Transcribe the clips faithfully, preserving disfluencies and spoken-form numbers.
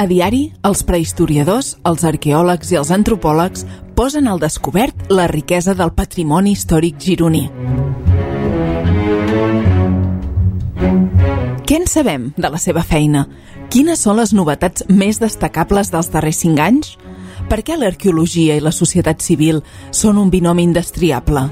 A diari, els prehistoriadors, els arqueòlegs i els antropòlegs posen al descobert la riquesa del patrimoni històric gironí. Què en sabem de la seva feina? Quines són les novetats més destacables dels darrers cinc anys? Per què l'arqueologia i la societat civil són un binomi indestriable?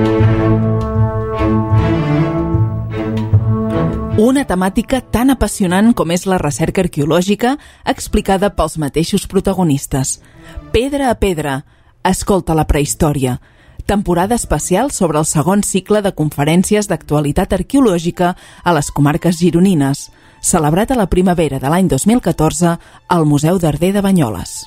Una temàtica tan apassionant com és la recerca arqueològica explicada pels mateixos protagonistes. Pedra a pedra, escolta la prehistòria. Temporada especial sobre el segon cicle de conferències d'actualitat arqueològica a les comarques gironines, celebrat a la primavera de l'any dos mil catorze al Museu d'Arder de Banyoles.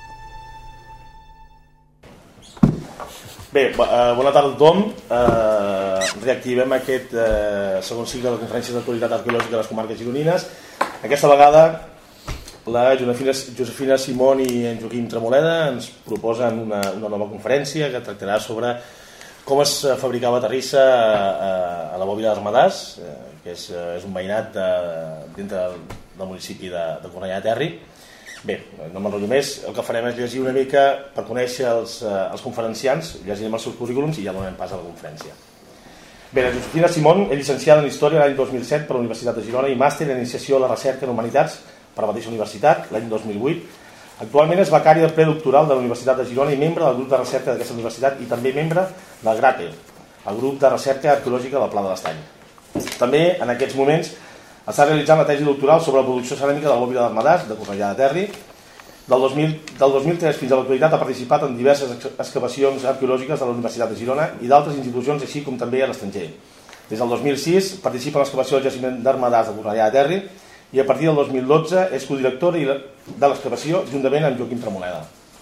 Bé, bona tarda a tothom. Eh, reactivem aquest eh, segon cicle de conferències d'actualitat arqueològica a les comarques gironines. Aquesta vegada la Josefina, Josefina Simón i en Joaquim Tremoleda ens proposen una, una nova conferència que tractarà sobre com es fabricava terrissa a, a la Bòbila d'Ermedàs, eh, que és, és un veïnat de, dintre del, del municipi de, de Cornellà de Terri. Bé, no m'enrotllo més, el que farem és llegir una mica per conèixer els, eh, els conferenciants, llegirem els seus currículums i ja donem pas a la conferència. Bé, la Josefina Simón és llicenciada en Història l'any dos mil set per la Universitat de Girona i màster en Iniciació a la Recerca en Humanitats per la mateixa universitat l'any dos mil vuit. Actualment és becària del predoctoral de la Universitat de Girona i membre del grup de recerca d'aquesta universitat i també membre del GRATE, el grup de recerca arqueològica del Pla de l'Estany. També, en aquests moments, està realitzant la tesi doctoral sobre la producció ceràmica de la Bòbila d'Ermedàs, de Cornellà de Terri. Del dos mil, del dos mil tres fins a l'actualitat ha participat en diverses excavacions arqueològiques de la Universitat de Girona i d'altres institucions, així com també a l'estranger. Des del dos mil sis participa en l'excavació del jaciment d'Ermedàs de Cornellà de Terri i a partir del dos mil dotze és codirectora de l'excavació juntament amb Joaquim Tremoleda.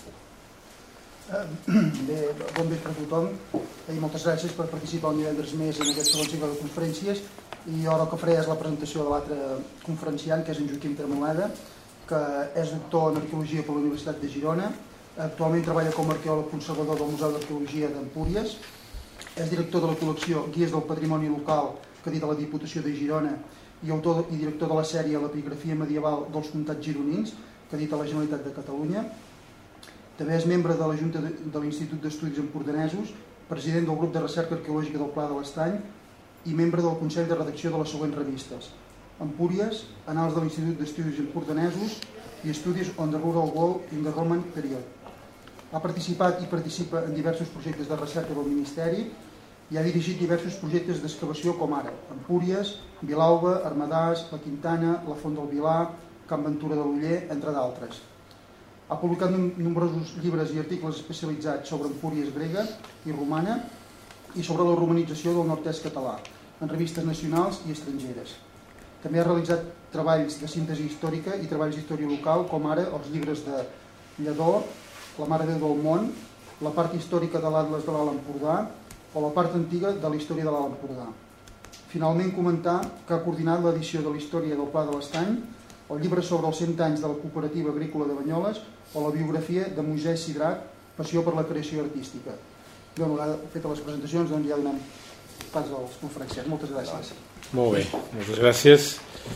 Bé, bon vespre a tothom i moltes gràcies per participar un divendres més en aquest segon cicle de conferències. I ara el que faré és la presentació de l'altre conferenciant, que és en Joaquim Tremoleda, que és doctor en arqueologia per la Universitat de Girona. Actualment treballa com a arqueòleg conservador del Museu d'Arqueologia d'Empúries. És director de la col·lecció Guies del Patrimoni Local, que edita la Diputació de Girona, i autor i director de la sèrie L'epigrafia medieval dels comtats gironins, que edita la Generalitat de Catalunya. També és membre de la Junta de l'Institut d'Estudis Empordanesos, president del grup de recerca arqueològica del Pla de l'Estany i membre del Consell de Redacció de les següents revistes: Empúries, Annals de l'Institut d'Estudis Empordanesos i Estudis on the Rural World in the Roman Period. Ha participat i participa en diversos projectes de recerca del Ministeri i ha dirigit diversos projectes d'excavació com ara Empúries, Vilalba, Ermedàs, la Quintana, la Font del Vilar, Can Ventura de l'Oller, entre d'altres. Ha publicat nombrosos llibres i articles especialitzats sobre Empúries grega i romana i sobre la romanització del nord-est català, en revistes nacionals i estrangeres. També ha realitzat treballs de síntesi històrica i treballs d'història local, com ara els llibres de Lledó, La Mare de Déu del Món, la part històrica de l'Atles de l'Alt Empordà o la part antiga de la història de l'Alt Empordà. Finalment, comentar que ha coordinat l'edició de la història del Pla de l'Estany, el llibre sobre els cent anys de la Cooperativa Agrícola de Banyoles o la biografia de Moisès Sidrac, Passió per la creació artística. Una vegada fetes les presentacions, doncs ja donem pas als conferenciants. Moltes gràcies. Molt bé, moltes gràcies.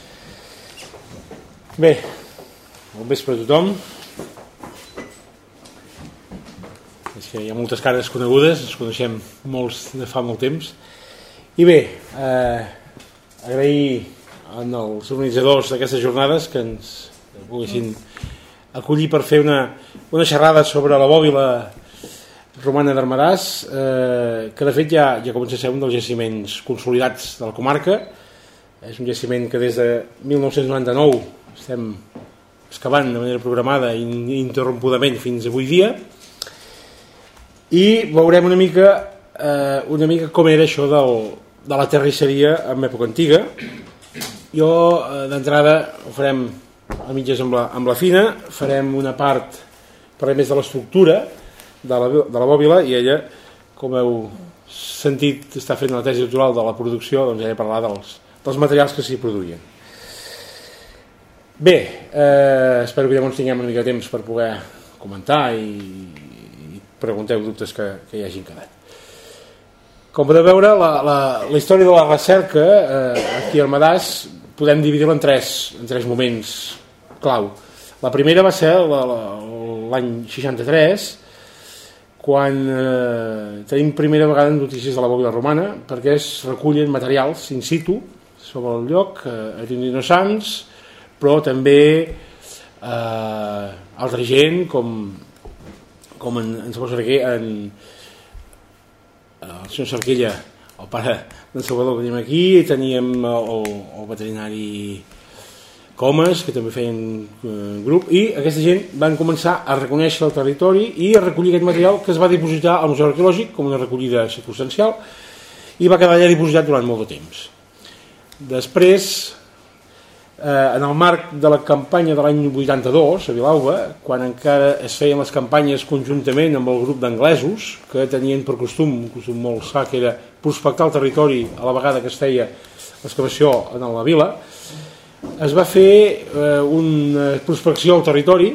Bé, bon vespre a tothom. És que hi ha moltes cares conegudes, ens coneixem molts de fa molt temps. I bé, eh, agrair als organitzadors d'aquestes jornades que ens poguessin acollir per fer una, una xerrada sobre la bòbila romana d'Ermedàs, eh, que de fet ja, ja comença a ser un dels jaciments consolidats de la comarca. És un jaciment que des de mil nou-cents noranta-nou estem excavant de manera programada i ininterrompudament fins avui dia, i veurem una mica, eh, una mica com era això del, de la terrisseria en època antiga. Jo eh, d'entrada ho farem a mitges amb la, amb la Fina, farem una part per a més de l'estructura de la, de la bòbila, i ella, com heu sentit, està fent la tesi doctoral de la producció, doncs ella parlarà dels, dels materials que s'hi produïen. Bé, eh, espero que llavors tinguem una mica de temps per poder comentar i, i pregunteu dubtes que, que hi hagin quedat. Com podeu veure, la, la, la història de la recerca eh, aquí a Ermedàs podem dividir-la en tres, en tres moments clau. La primera va ser l'any seixanta-tres, quan eh, tenim primera vegada notícies de la bòbila romana, perquè es recullen materials in situ sobre el lloc, eh, erindinossants, però també eh, altra gent, com, com en, en Salvador Sarquella, en, el senyor Sarquella, el pare d'en Salvador que tenim aquí, teníem el, el veterinari Comas, que també feien eh, grup, i aquesta gent van començar a reconèixer el territori i a recollir aquest material que es va dipositar al Museu Arqueològic com una recollida circumstancial i va quedar allà dipositat durant molt de temps. Després, eh, en el marc de la campanya de l'any vuitanta-dos a Vilalba, quan encara es feien les campanyes conjuntament amb el grup d'anglesos, que tenien per costum, un costum molt sa, que era prospectar el territori a la vegada que es feia l'excavació en la vila, es va fer eh, una prospecció al territori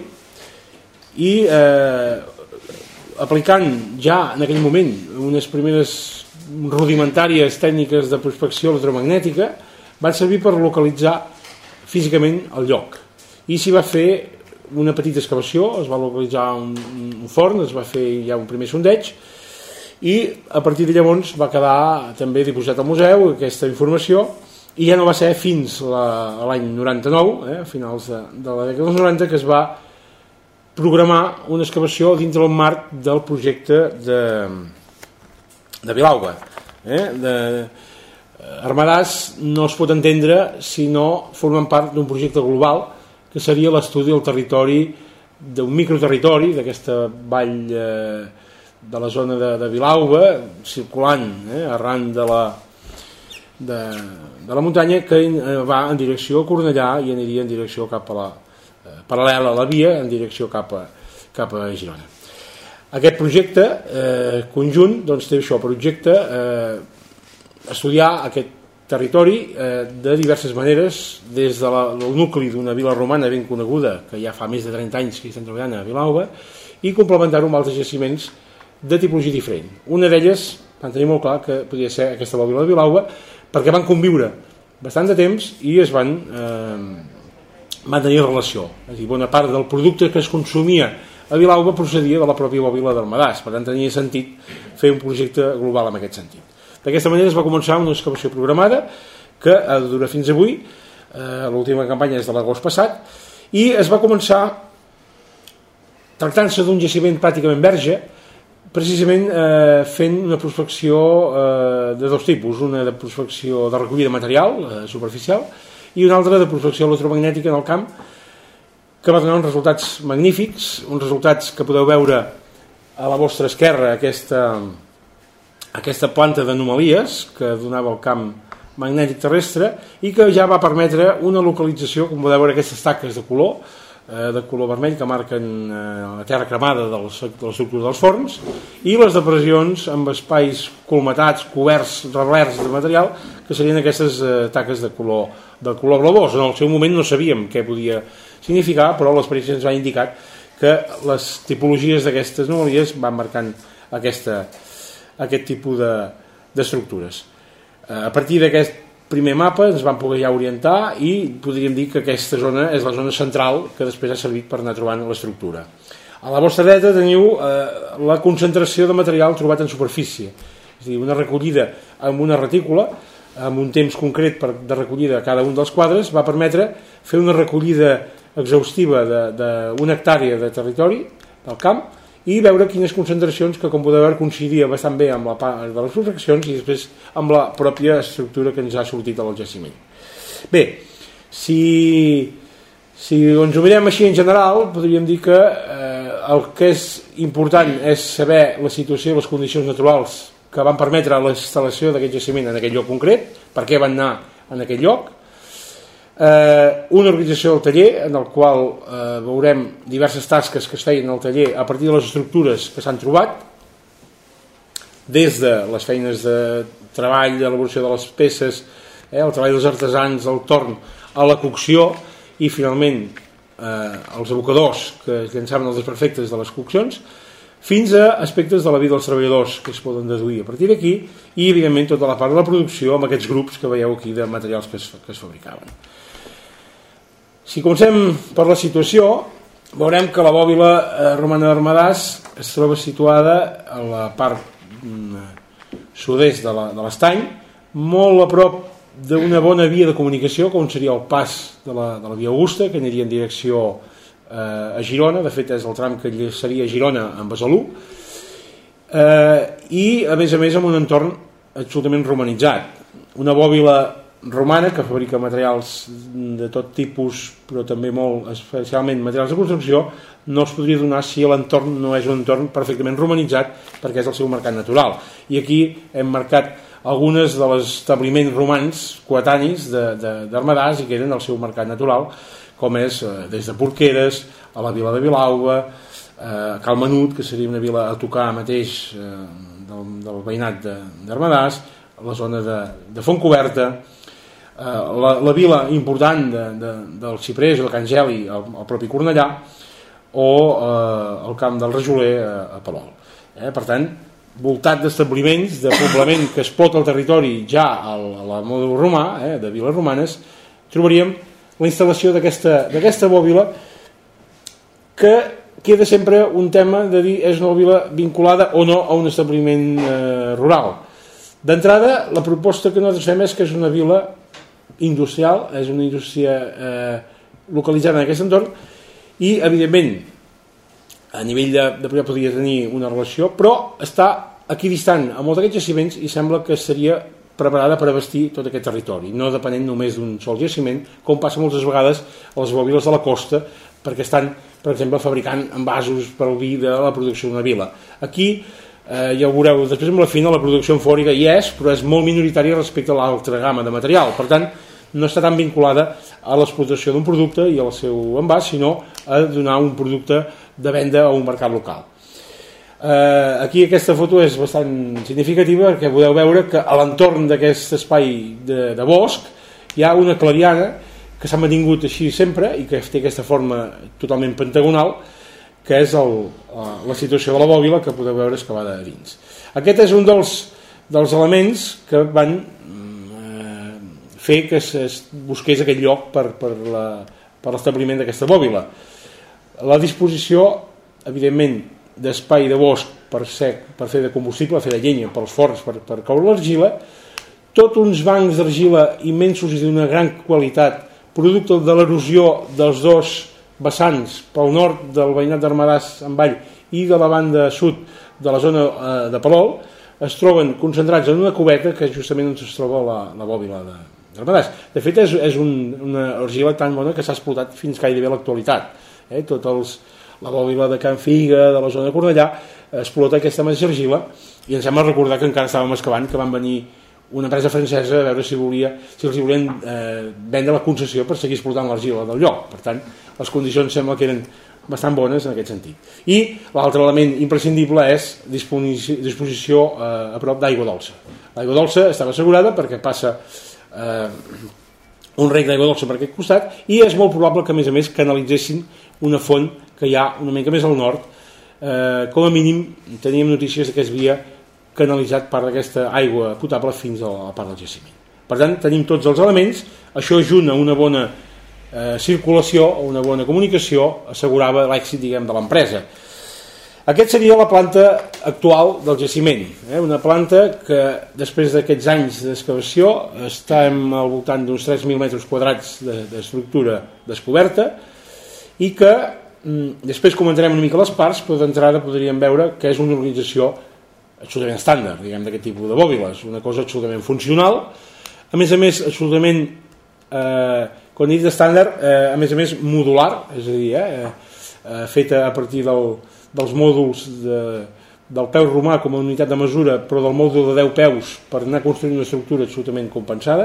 i eh, aplicant ja en aquell moment unes primeres rudimentàries tècniques de prospecció electromagnètica van servir per localitzar físicament el lloc i s'hi va fer una petita excavació, es va localitzar un, un forn, es va fer ja un primer sondeig i a partir de llavors va quedar també dipositat al museu aquesta informació. I ja no va ser fins la, l'any noranta-nou, eh, a finals de, de la dècada dels noranta, que es va programar una excavació dintre del marc del projecte de, de Vilalba. Eh, de, Armadàs no es pot entendre si no formen part d'un projecte global que seria l'estudi del territori, d'un microterritori d'aquesta vall eh, de la zona de, de Vilalba, circulant eh, arran de la De, de la muntanya que va en direcció a Cornellà i aniria en direcció cap a la eh, paral·lela a la via en direcció cap a, cap a Girona. Aquest projecte eh, conjunt doncs, té això per objecte eh, estudiar aquest territori eh, de diverses maneres, des de la, del nucli d'una vila romana ben coneguda que ja fa més de trenta anys que estem treballant a Vilalba i complementar-ho amb altres jaciments de tipologia diferent. Una d'elles van tenir molt clar que podia ser aquesta bòbila de Vilalba perquè van conviure bastant de temps i es van eh, mantenir relació. És a dir, bona part del producte que es consumia a Vilalba procedia de la pròpia bòbila d'Armadàs, per tant tenia sentit fer un projecte global en aquest sentit. D'aquesta manera es va començar una excavació programada que ha de durar fins avui, eh, l'última campanya és de l'agost passat, i es va començar tractant-se d'un jaciment pràcticament verge, precisament eh, fent una prospecció eh, de dos tipus, una de prospecció de recollida de material eh, superficial i una altra de prospecció electromagnètica en el camp que va donar uns resultats magnífics, uns resultats que podeu veure a la vostra esquerra, aquesta, aquesta planta d'anomalies que donava el camp magnètic terrestre i que ja va permetre una localització, com podeu veure aquestes taques de color de color vermell que marquen la terra cremada de l'estructura dels forns i les depressions amb espais colmatats, coberts, reblerts de material que serien aquestes taques de color, de color blavós. En el seu moment no sabíem què podia significar, però l'experiència ens va indicar que les tipologies d'aquestes anomalies van marcant aquesta, aquest tipus d'estructures. A partir d'aquest primer mapa ens vam poder ja orientar i podríem dir que aquesta zona és la zona central que després ha servit per anar trobant l'estructura. A la vostra dreta teniu eh, la concentració de material trobat en superfície, és a dir, una recollida amb una retícula, amb un temps concret per, de recollida a cada un dels quadres, va permetre fer una recollida exhaustiva d'una hectàrea de territori del camp i veure quines concentracions que, com podeu veure, coincidia bastant bé amb la part de les prospeccions i després amb la pròpia estructura que ens ha sortit al jaciment. Bé, si, si ens ho mirem així en general, podríem dir que eh, el que és important és saber la situació i les condicions naturals que van permetre la instal·lació d'aquest jaciment en aquest lloc concret, per què van anar en aquest lloc, Eh, una organització del taller en el qual eh, veurem diverses tasques que es feien al taller a partir de les estructures que s'han trobat, des de les feines de treball, d'elaboració de les peces, eh, el treball dels artesans, el torn a la cocció i finalment eh, els abocadors que llançaven els desperfectes de les coccions, fins a aspectes de la vida dels treballadors que es poden deduir a partir d'aquí i evidentment tota la part de la producció amb aquests grups que veieu aquí de materials que es, que es fabricaven. Si comencem per la situació, veurem que la bòbila eh, romana d'Ermedàs es troba situada a la part mm, sud-est de l'estany, molt a prop d'una bona via de comunicació, com seria el pas de la, de la via Augusta, que aniria en direcció eh, a Girona. De fet, és el tram que seria Girona amb Besalú, eh, i a més a més amb un entorn absolutament romanitzat. Una bòbila romana que fabrica materials de tot tipus, però també molt especialment materials de construcció, no es podria donar si l'entorn no és un entorn perfectament romanitzat, perquè és el seu mercat natural. I aquí hem marcat algunes de els establiments romans coetanis d'Ermedàs i que eren el seu mercat natural, com és eh, des de Porqueres a la vila de Vilalba, eh, Cal Menut, que seria una vila a tocar mateix eh, del, del veïnat d'Ermedàs, la zona de, de Fontcoberta, La, la vila important de, de, del Xiprés o de Can Geli, el, el propi Cornellà, o eh, el camp del Rajoler a, a Palol. Eh? Per tant, voltat d'establiments de poblament que explota el territori ja al, a la mòdul romà, eh, de viles romanes, trobaríem la instal·lació d'aquesta bòbila, que queda sempre un tema de dir és una bòbila vinculada o no a un establiment eh, rural. D'entrada, la proposta que nosaltres fem és que és una vila industrial, és una indústria eh, localitzada en aquest entorn, i evidentment a nivell de, de poder podria tenir una relació, però està equidistant a molts d'aquests jaciments i sembla que seria preparada per abastir tot aquest territori, no depenent només d'un sol jaciment, com passa moltes vegades a les bòbiles de la costa, perquè estan, per exemple, fabricant envasos per al vi de la producció d'una vila. Aquí Eh, ja ho veureu, després amb la fina la producció enfòrica hi és, però és molt minoritària respecte a l'altra gamma de material, per tant no està tan vinculada a l'explotació d'un producte i al seu envàs, sinó a donar un producte de venda a un mercat local. Eh, aquí aquesta foto és bastant significativa perquè podeu veure que a l'entorn d'aquest espai de, de bosc hi ha una clariana que s'ha mantingut així sempre i que té aquesta forma totalment pentagonal, que és el, la situació de la bòbila que podeu veure excavada a dins. Aquest és un dels, dels elements que van eh, fer que es busqués aquest lloc per, per l'establiment d'aquesta bòbila. La disposició, evidentment, d'espai de bosc per, sec, per fer de combustible, fer de llenya, pels forns, per, per caure l'argila, tots uns bancs d'argila immensos i d'una gran qualitat, producte de l'erosió dels dos vessants pel nord del veïnat d'Ermedàs en Vall i de la banda sud de la zona eh, de Palol, es troben concentrats en una cubeta que és justament on es troba la, la bòbila d'Ermedàs. De fet, és, és un, una argila tan bona que s'ha explotat fins gairebé a l'actualitat. Eh? Tot els, la bòbila de Can Figa, de la zona de Cornellà, explota aquesta mateixa argila i ens sembla recordar que encara estàvem excavant, que van venir una empresa francesa a veure si volia si els volien eh, vendre la concessió per seguir explotant l'argila del lloc. Per tant, les condicions sembla que eren bastant bones en aquest sentit. I l'altre element imprescindible és disposició, disposició eh, a prop d'aigua dolça. L'aigua dolça estava assegurada perquè passa eh, un rec d'aigua dolça per aquest costat i és molt probable que a més a més canalitzessin una font que hi ha una mica més al nord. Eh, com a mínim teníem notícies que es havia canalitzat part d'aquesta aigua potable fins a la part del jaciment. Per tant, tenim tots els elements, això junt a una bona eh, circulació o una bona comunicació assegurava l'èxit, diguem, de l'empresa. Aquest seria la planta actual del jaciment, eh? Una planta que després d'aquests anys d'excavació estem al voltant d'uns tres mil metres quadrats d'estructura descoberta i que mm, després comentarem una mica les parts, però d'entrada podríem veure que és una organització absolutament estàndard, diguem, d'aquest tipus de bòbiles, una cosa absolutament funcional, a més a més absolutament eh, quan he dit estàndard, eh, a més a més modular, és a dir, eh, eh, feta a partir del, dels mòduls de, del peu romà com a unitat de mesura, però del mòdul de deu peus per anar construint una estructura absolutament compensada,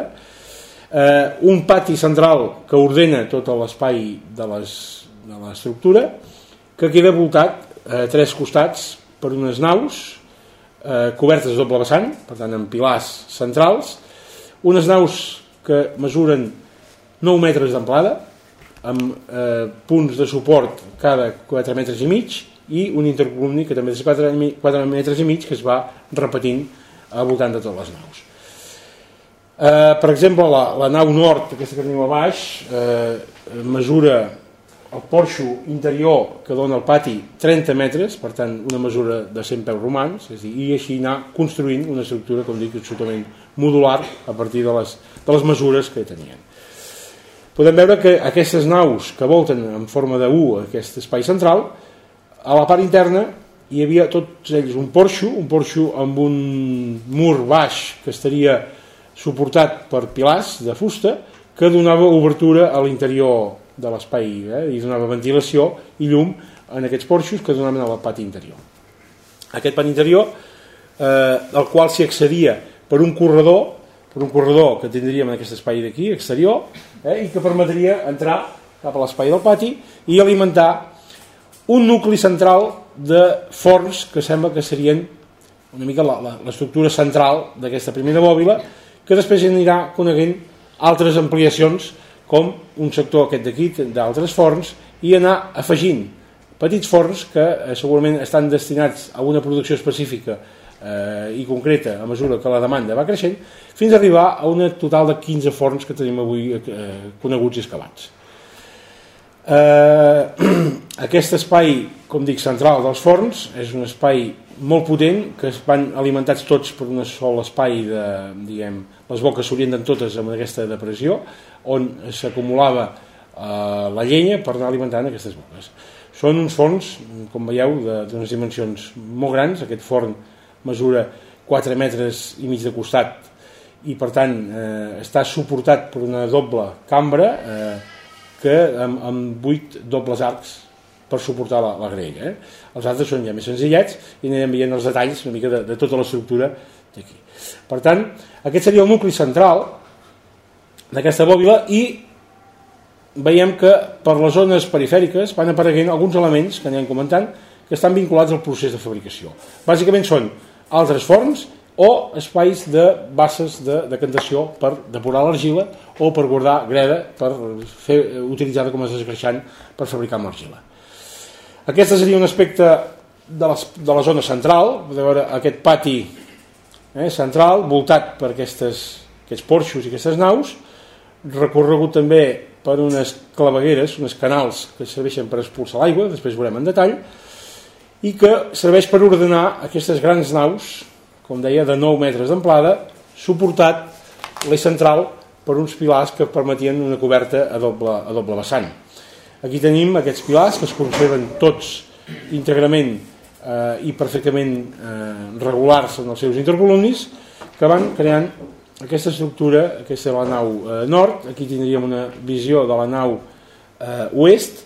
eh, un pati central que ordena tot l'espai de l'estructura, que queda voltat a tres costats per unes naus eh, cobertes de doble vessant, per tant amb pilars centrals, unes naus que mesuren nou metres d'amplada, amb eh, punts de suport cada quatre metres i mig, i un intercolumni que també és quatre metres i mig, que es va repetint al voltant de totes les naus. Eh, per exemple, la, la nau nord, aquesta que tenim a baix, eh, mesura el porxo interior que dona al pati trenta metres, per tant una mesura de cent peus romans, és a dir, i així anar construint una estructura, com dic, absolutament modular a partir de les, de les mesures que tenien. Podem veure que aquestes naus que volten en forma de U aquest espai central, a la part interna hi havia tots ells un porxo, un porxo amb un mur baix que estaria suportat per pilars de fusta que donava obertura a l'interior de l'espai, eh? I donava ventilació i llum en aquests porxos que donaven al pati interior. Aquest pati interior, eh, al qual s'hi accedia per un corredor, per un corredor que tindríem en aquest espai d'aquí, exterior, eh, i que permetria entrar cap a l'espai del pati i alimentar un nucli central de forns que sembla que serien una mica l'estructura central d'aquesta primera bòbila, que després anirà coneguent altres ampliacions com un sector aquest d'aquí d'altres forns i anar afegint petits forns que eh, segurament estan destinats a una producció específica eh, i concreta a mesura que la demanda va creixent, fins a arribar a un total de quinze forns que tenim avui eh, coneguts i excavats. Eh, aquest espai, com dic, central dels forns és un espai molt potent, que es van alimentats tots per un sol espai de, diguem, les boques s'orienten totes amb aquesta depressió, on s'acumulava eh, la llenya per anar alimentant aquestes boques. Són uns forns, com veieu, d'unes dimensions molt grans. Aquest forn mesura quatre metres i mig de costat i per tant eh, està suportat per una doble cambra eh, que amb, amb vuit dobles arcs per suportar la, la graella. Eh? Els altres són ja més senzillets i anirem veient els detalls una mica de, de tota l'estructura d'aquí. Per tant, aquest seria el nucli central d'aquesta bòbila i veiem que per les zones perifèriques van apareguent alguns elements que anem comentant que estan vinculats al procés de fabricació. Bàsicament són altres forns o espais de basses de decantació per depurar l'argila o per guardar greda per fer utilitzada com a escreixant per fabricar amb l'argila. Aquest seria un aspecte de, les, de la zona central, de veure aquest pati eh, central voltat per aquestes, aquests porxos i aquestes naus, recorregut també per unes clavegueres, uns canals que serveixen per expulsar l'aigua, després veurem en detall, i que serveix per ordenar aquestes grans naus, com deia, de nou metres d'amplada, suportat l'eix central per uns pilars que permetien una coberta a doble, a doble vessant. Aquí tenim aquests pilars que es conserven tots íntegrament eh, i perfectament eh, regulars en els seus intercolumnis, que van creant aquesta estructura. Aquesta és la nau eh, nord. Aquí tindríem una visió de la nau eh, oest.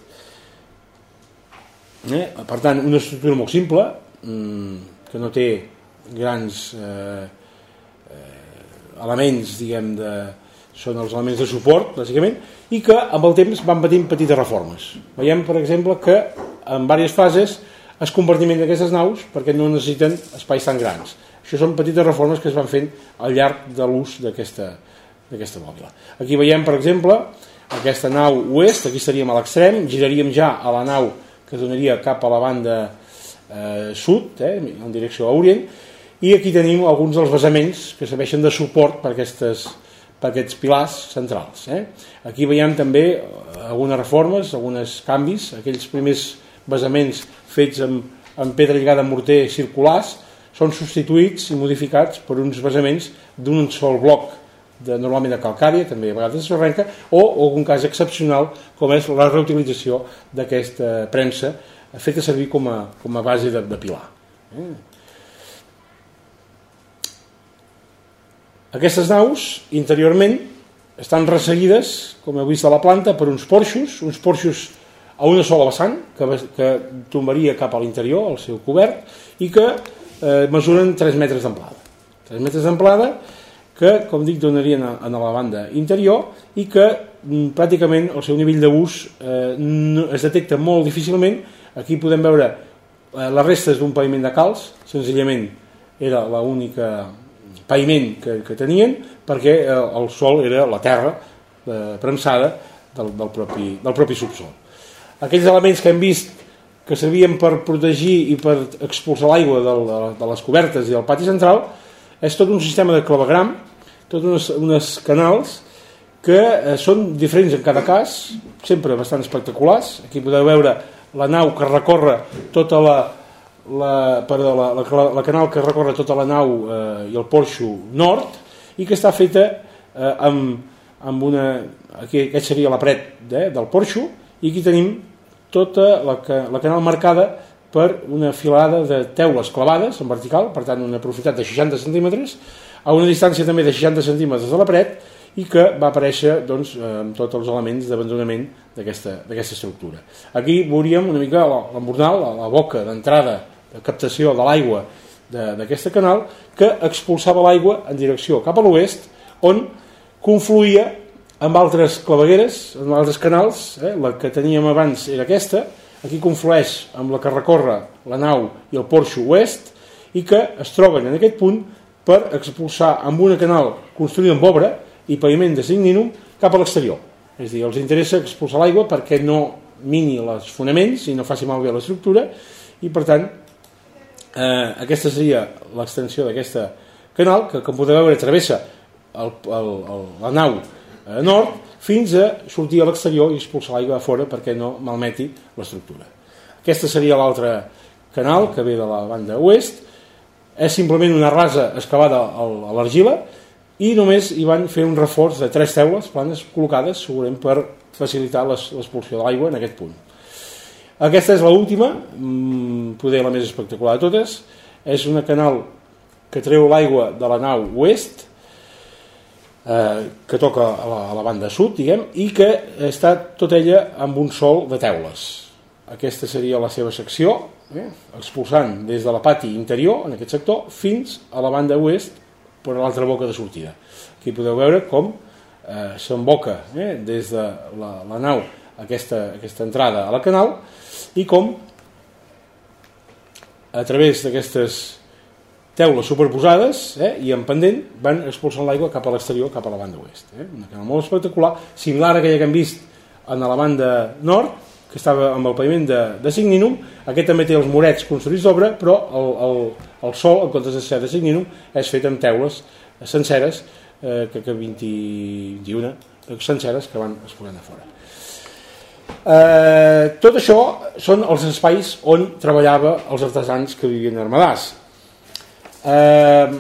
Eh? Per tant, una estructura molt simple, mmm, que no té grans eh, eh, elements, diguem, de, són els elements de suport, bàsicament, i que amb el temps van patint petites reformes. Veiem, per exemple, que en diverses fases es compartimenten aquestes naus perquè no necessiten espais tan grans. Això són petites reformes que es van fent al llarg de l'ús d'aquesta d'aquesta bòbila. Aquí veiem, per exemple, aquesta nau oest, aquí estaríem a l'extrem, giraríem ja a la nau que donaria cap a la banda eh, sud, eh, en direcció a Orient, i aquí tenim alguns dels basaments que serveixen de suport per aquestes per aquests pilars centrals. Eh? Aquí veiem també algunes reformes, alguns canvis. Aquells primers basaments fets amb, amb pedra lligada amb morter circulars són substituïts i modificats per uns basaments d'un sol bloc, de, normalment de calcària, també a vegades de sorrenca, o algun cas excepcional com és la reutilització d'aquesta premsa feta servir com a, com a base de, de pilar. Eh? Aquestes naus, interiorment, estan resseguides, com heu vist a la planta, per uns porxos, uns porxos a una sola vessant, que, que tombaria cap a l'interior, al seu cobert, i que eh, mesuren tres metres d'amplada. tres metres d'amplada que, com dic, donarien a, a la banda interior i que m, pràcticament el seu nivell d'ús eh, no, es detecta molt difícilment. Aquí podem veure eh, les restes d'un paviment de calç, senzillament era l'única paviment que, que tenien, perquè el sòl era la terra eh, premsada del, del, propi, del propi subsòl. Aquells elements que hem vist que servien per protegir i per expulsar l'aigua de, de, de les cobertes i del pati central és tot un sistema de clavegram tots uns, uns canals que eh, són diferents en cada cas, sempre bastant espectaculars. Aquí podeu veure la nau que recorre tota la, la, perdó, la, la, la canal que recorre tota la nau eh, i el porxo nord, i que està feta eh, amb, amb una... Aquí, aquest seria la paret eh, del porxo, i aquí tenim tota la, la canal marcada per una filada de teules clavades en vertical, per tant una profunditat de seixanta centímetres, a una distància també de seixanta centímetres de la paret, i que va aparèixer doncs, amb tots els elements d'abandonament d'aquesta estructura. Aquí veuríem una mica l'embornal, la boca d'entrada de captació de l'aigua d'aquest canal, que expulsava l'aigua en direcció cap a l'oest, on confluïa amb altres clavegueres, amb altres canals. eh? La que teníem abans era aquesta, aquí conflueix amb la que recorre la nau i el porxo oest, i que es troben en aquest punt per expulsar amb una canal construïda amb obra i paviment de signinum cap a l'exterior. És a dir, els interessa expulsar l'aigua perquè no mini els fonaments i no faci malbé l'estructura, i per tant eh, aquesta seria l'extensió d'aquesta canal, que com podeu veure travessa el, el, el, la nau eh, nord fins a sortir a l'exterior i expulsar l'aigua a fora perquè no malmeti l'estructura. Aquesta seria l'altre canal que ve de la banda oest. És simplement una rasa excavada a l'argila, i només hi van fer un reforç de tres teules planes col·locades segurament per facilitar l'expulsió de l'aigua en aquest punt. Aquesta és l'última, poder la més espectacular de totes. És una canal que treu l'aigua de la nau oest, eh, que toca a la, a la banda sud, diguem, i que està tota ella amb un sol de teules. Aquesta seria la seva secció, eh, expulsant des de la pati interior, en aquest sector, fins a la banda oest, per l'altra boca de sortida. Aquí podeu veure com eh, s'emboca eh, des de la, la nau aquesta, aquesta entrada a la canal, i com a través d'aquestes teules superposades eh, i en pendent van expulsant l'aigua cap a l'exterior, cap a la banda oest. Eh? Una canal molt espectacular, similar a aquella que hem vist en la banda nord, que estava amb el paviment de, de signinum. Aquest també té els murets construïts d'obra, però el, el, el sol, en comptes de ser de signinum, és fet amb teules senceres, eh, que, que vint i una senceres que van exposant a fora. Eh, tot això són els espais on treballava els artesans que vivien a Ermedàs. Eh,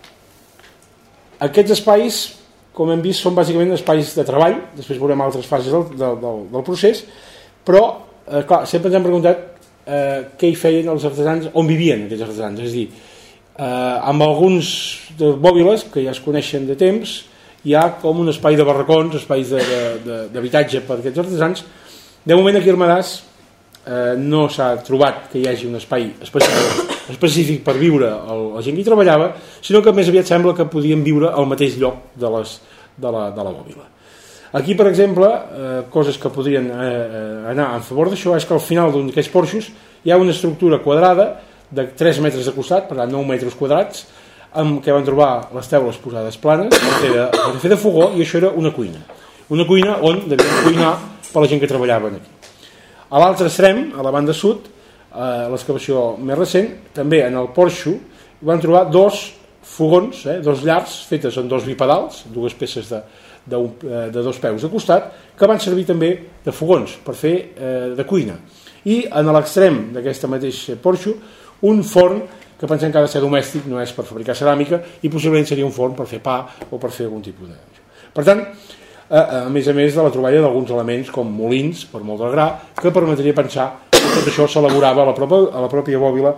aquests espais, com hem vist, són bàsicament espais de treball. Després veurem altres fases del, del, del procés, però eh, clar, sempre ens hem preguntat eh, què hi feien els artesans, on vivien aquests artesans. És a dir, eh, amb alguns de bòbiles que ja es coneixen de temps, hi ha com un espai de barracons, espais d'habitatge per aquests artesans. De moment aquí a Ermedàs eh, no s'ha trobat que hi hagi un espai específic, específic per viure el, la gent que hi treballava, sinó que més aviat sembla que podien viure al mateix lloc de, les, de, la, de la bòbila. Aquí, per exemple, eh, coses que podrien eh, anar en favor d'això és que al final d'un d'aquests porxos hi ha una estructura quadrada de tres metres de costat, per tant nou metres quadrats, amb què van trobar les teules posades planes per fer de, per fer de fogó, i això era una cuina. Una cuina on devien cuinar per la gent que treballaven aquí. A l'altre extrem, a la banda sud, eh, l'excavació més recent, també en el porxo van trobar dos fogons, eh, dos llars fetes en dos bipedals, dues peces de De, un, de dos peus de costat, que van servir també de fogons per fer eh, de cuina. I en l'extrem d'aquesta mateixa porxo un forn que pensem que ha de ser domèstic, no és per fabricar ceràmica, i possiblement seria un forn per fer pa o per fer algun tipus de... Per tant, eh, a més a més de la troballa d'alguns elements com molins per moldre gra, que permetria pensar que tot això s'elaborava a la pròpia, a la pròpia bòbila.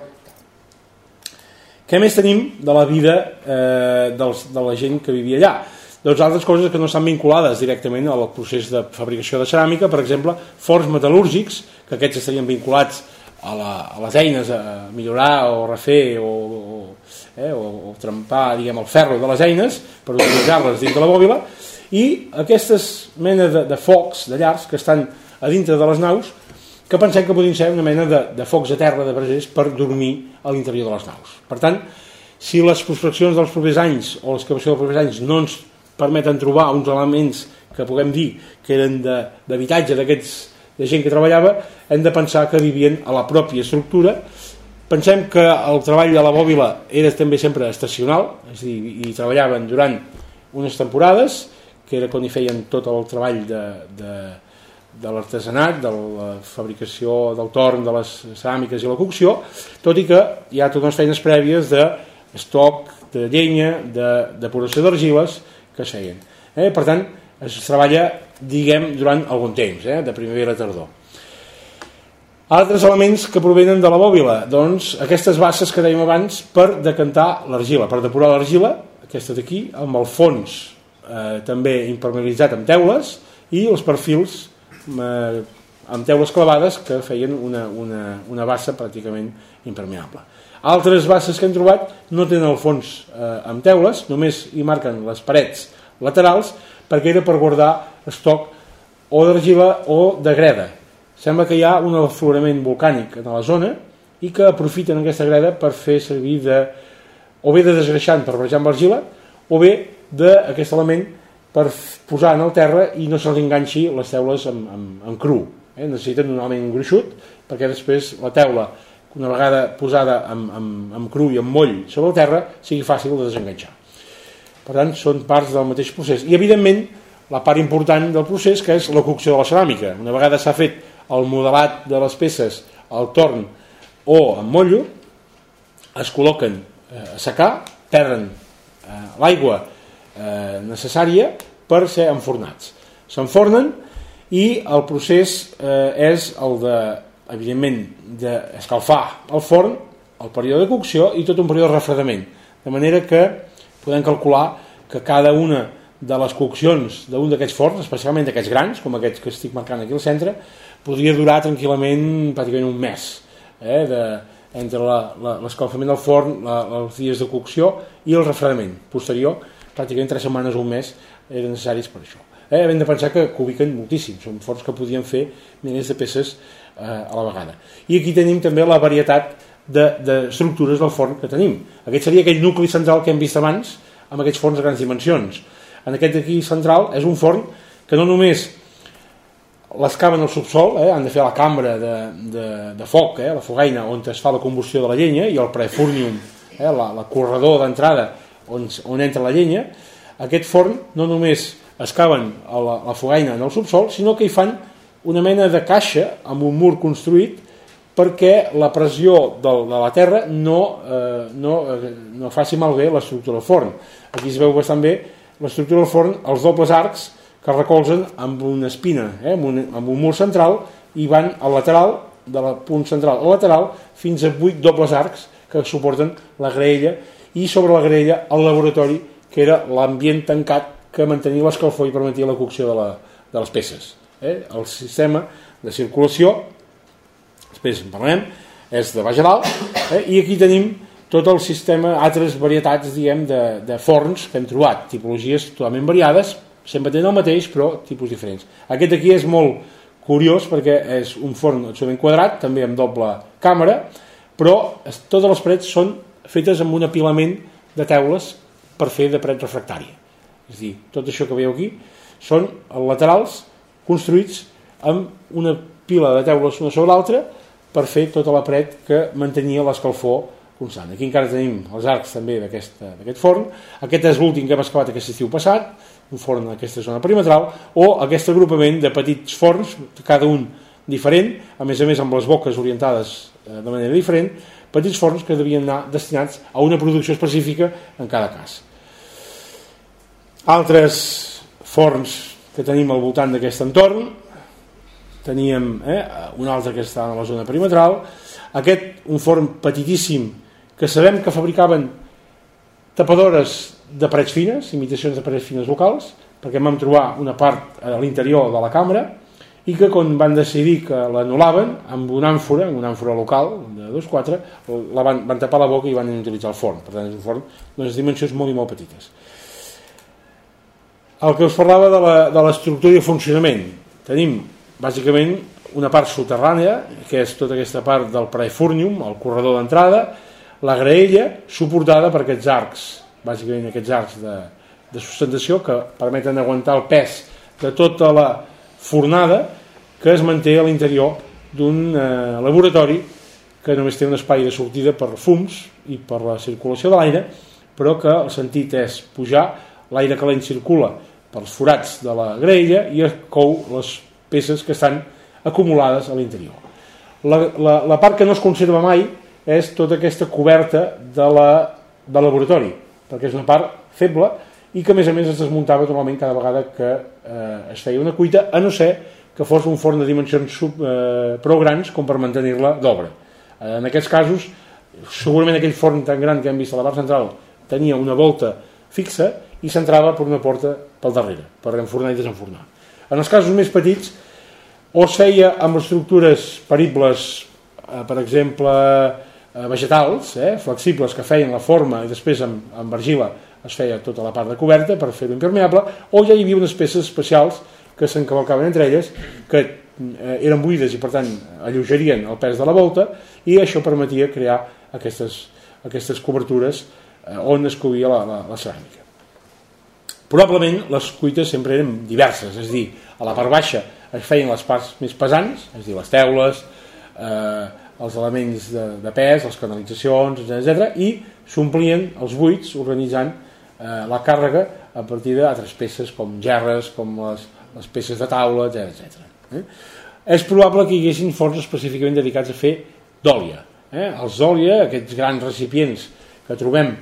Què més tenim de la vida eh, dels, de la gent que vivia allà? Doncs altres coses que no estan vinculades directament al procés de fabricació de ceràmica, per exemple, forns metal·lúrgics, que aquests estarien vinculats a, la, a les eines a millorar o refer o, o, eh, o, o trempar, diguem, el ferro de les eines per utilitzar-les dins de la bòbila, i aquestes menes de, de focs, de llars, que estan a dintre de les naus, que pensem que podrien ser una mena de, de focs de terra de brases per dormir a l'interior de les naus. Per tant, si les prospeccions dels propers anys o l'excavació dels propers anys no ens permeten trobar uns elements que puguem dir que eren d'habitatge d'aquests de gent que treballava, hem de pensar que vivien a la pròpia estructura. Pensem que el treball de la bòbila era també sempre estacional, és a dir, i treballaven durant unes temporades, que era quan hi feien tot el treball de, de, de l'artesanat, de la fabricació del torn, de les ceràmiques i la cocció, tot i que hi ha totes unes feines prèvies d'estoc, de llenya, de depuració d'argiles que es feien. Eh? Per tant, es treballa, diguem, durant algun temps, eh? de primavera a tardor. Altres elements que provenen de la bòbila, doncs aquestes basses que dèiem abans per decantar l'argila, per depurar l'argila, aquesta d'aquí, amb el fons eh, també impermeabilitzat amb teules i els perfils eh, amb teules clavades que feien una, una, una bassa pràcticament impermeable. Altres basses que hem trobat no tenen el fons eh, amb teules, només hi marquen les parets laterals perquè era per guardar estoc o d'argila o de greda. Sembla que hi ha un aflorament volcànic en la zona i que aprofiten aquesta greda per fer servir de, o bé de desgreixant per barrejar amb l'argila o bé d'aquest element per posar en el terra i no se'ls enganxi les teules amb, amb, amb cru. Eh? Necessiten un element gruixut perquè després la teula, una vegada posada amb, amb, amb cru i amb moll sobre el terra, sigui fàcil de desenganxar. Per tant, són parts del mateix procés. I, evidentment, la part important del procés, que és la cocció de la ceràmica. Una vegada s'ha fet el modelat de les peces al torn o amb mollo, es col·loquen eh, a secar, perden eh, l'aigua eh, necessària per ser enfornats. S'enfornen i el procés eh, és el de, evidentment, d'escalfar el forn, el període de cocció i tot un període de refredament. De manera que podem calcular que cada una de les coccions d'un d'aquests forns, especialment d'aquests grans, com aquests que estic marcant aquí al centre, podria durar tranquil·lament pràcticament un mes, eh, de, entre l'escalfament del forn, la, els dies de cocció i el refredament posterior, pràcticament tres setmanes o un mes eren necessaris per això. Eh, hem de pensar que, que ubiquen moltíssim, són forns que podien fer milers de peces eh, a la vegada. I aquí tenim també la varietat d'estructures de, de del forn que tenim. Aquest seria aquell nucli central que hem vist abans, amb aquests forns de grans dimensions. En aquest aquí central és un forn que no només l'excaven al subsol, eh, han de fer la cambra de, de, de foc, eh, la fogaina on es fa la combustió de la llenya i el prefúrnium, eh, la, la corredor d'entrada on, on entra la llenya. Aquest forn no només excaven la, la fogaina en el subsol, sinó que hi fan una mena de caixa amb un mur construït perquè la pressió de, de la terra no, eh, no, eh, no faci malbé l'estructura del forn. Aquí es veu bastant bé l'estructura del forn, els dobles arcs que recolzen amb una espina, eh, amb, un, amb un mur central i van al lateral, de la punt central al lateral, fins a vuit dobles arcs que suporten la graella i sobre la graella el laboratori, que era l'ambient tancat que mantenia l'escalfor i permetia la cocció de, la, de les peces. Eh? El sistema de circulació, després en parlem, és de baix a dalt, eh? I aquí tenim tot el sistema, altres varietats, diguem, de, de forns que hem trobat, tipologies totalment variades, sempre tenen el mateix, però tipus diferents. Aquest aquí és molt curiós perquè és un forn absolutament quadrat, també amb doble càmera, però totes les parets són fetes amb un apilament de teules per fer de paret refractària. És a dir, tot això que veieu aquí són laterals construïts amb una pila de teules una sobre l'altra per fer tota la paret que mantenia l'escalfor constant. Aquí encara tenim els arcs també d'aquest forn. Aquest és l'últim que hem excavat aquest estiu passat, un forn en aquesta zona perimetral, o aquest agrupament de petits forns, cada un diferent, a més a més amb les boques orientades de manera diferent, petits forns que devien anar destinats a una producció específica en cada cas. Altres forns que tenim al voltant d'aquest entorn, teníem eh, un altre que està a la zona perimetral, aquest un forn petitíssim que sabem que fabricaven tapadores de parets fines, imitacions de parets fines locals, perquè vam trobar una part a l'interior de la cambra i que quan van decidir que l'anul·laven amb una àmfora, amb una àmfora local de dos quatre, la van, van tapar la boca i van utilitzar el forn. Per tant, és un forn d'unes dimensions molt i molt petites. El que us parlava de l'estructura i funcionament, tenim bàsicament una part soterrània, que és tota aquesta part del prefúrnium, el corredor d'entrada, la graella suportada per aquests arcs, bàsicament aquests arcs de, de sustentació que permeten aguantar el pes de tota la fornada que es manté a l'interior d'un eh, laboratori que només té un espai de sortida per fums i per la circulació de l'aire, però que el sentit és pujar l'aire calent circula pels forats de la graella i es cou les peces que estan acumulades a l'interior. La, la, la part que no es conserva mai és tota aquesta coberta de la, del laboratori, perquè és una part feble i que a més a més es desmuntava normalment cada vegada que eh, es feia una cuita, a no ser que fos un forn de dimensions sub, eh, prou grans com per mantenir-la d'obra. Eh, en aquests casos, segurament aquell forn tan gran que hem vist a la part central tenia una volta fixa i s'entrava per una porta pel darrere, per enfornar i desenfornar. En els casos més petits, o es feia amb estructures peribles, eh, per exemple, eh, vegetals, eh, flexibles, que feien la forma i després amb, amb argila es feia tota la part de coberta per fer-ho impermeable, o ja hi havia unes peces especials que s'encavalcaven entre elles, que eh, eren buides i per tant alleugerien el pes de la volta, i això permetia crear aquestes, aquestes cobertures eh, on es coïa la, la, la ceràmica. Probablement les cuites sempre eren diverses, és a dir, a la part baixa es feien les parts més pesants, és a dir, les teules, eh, els elements de, de pes, les canalitzacions, etcètera, i s'omplien els buits organitzant eh, la càrrega a partir d'altres peces com gerres, com les, les peces de taula, etcètera. Eh? És probable que hi haguessin forns específicament dedicats a fer d'òlia. Eh? Els d'òlia, aquests grans recipients que trobem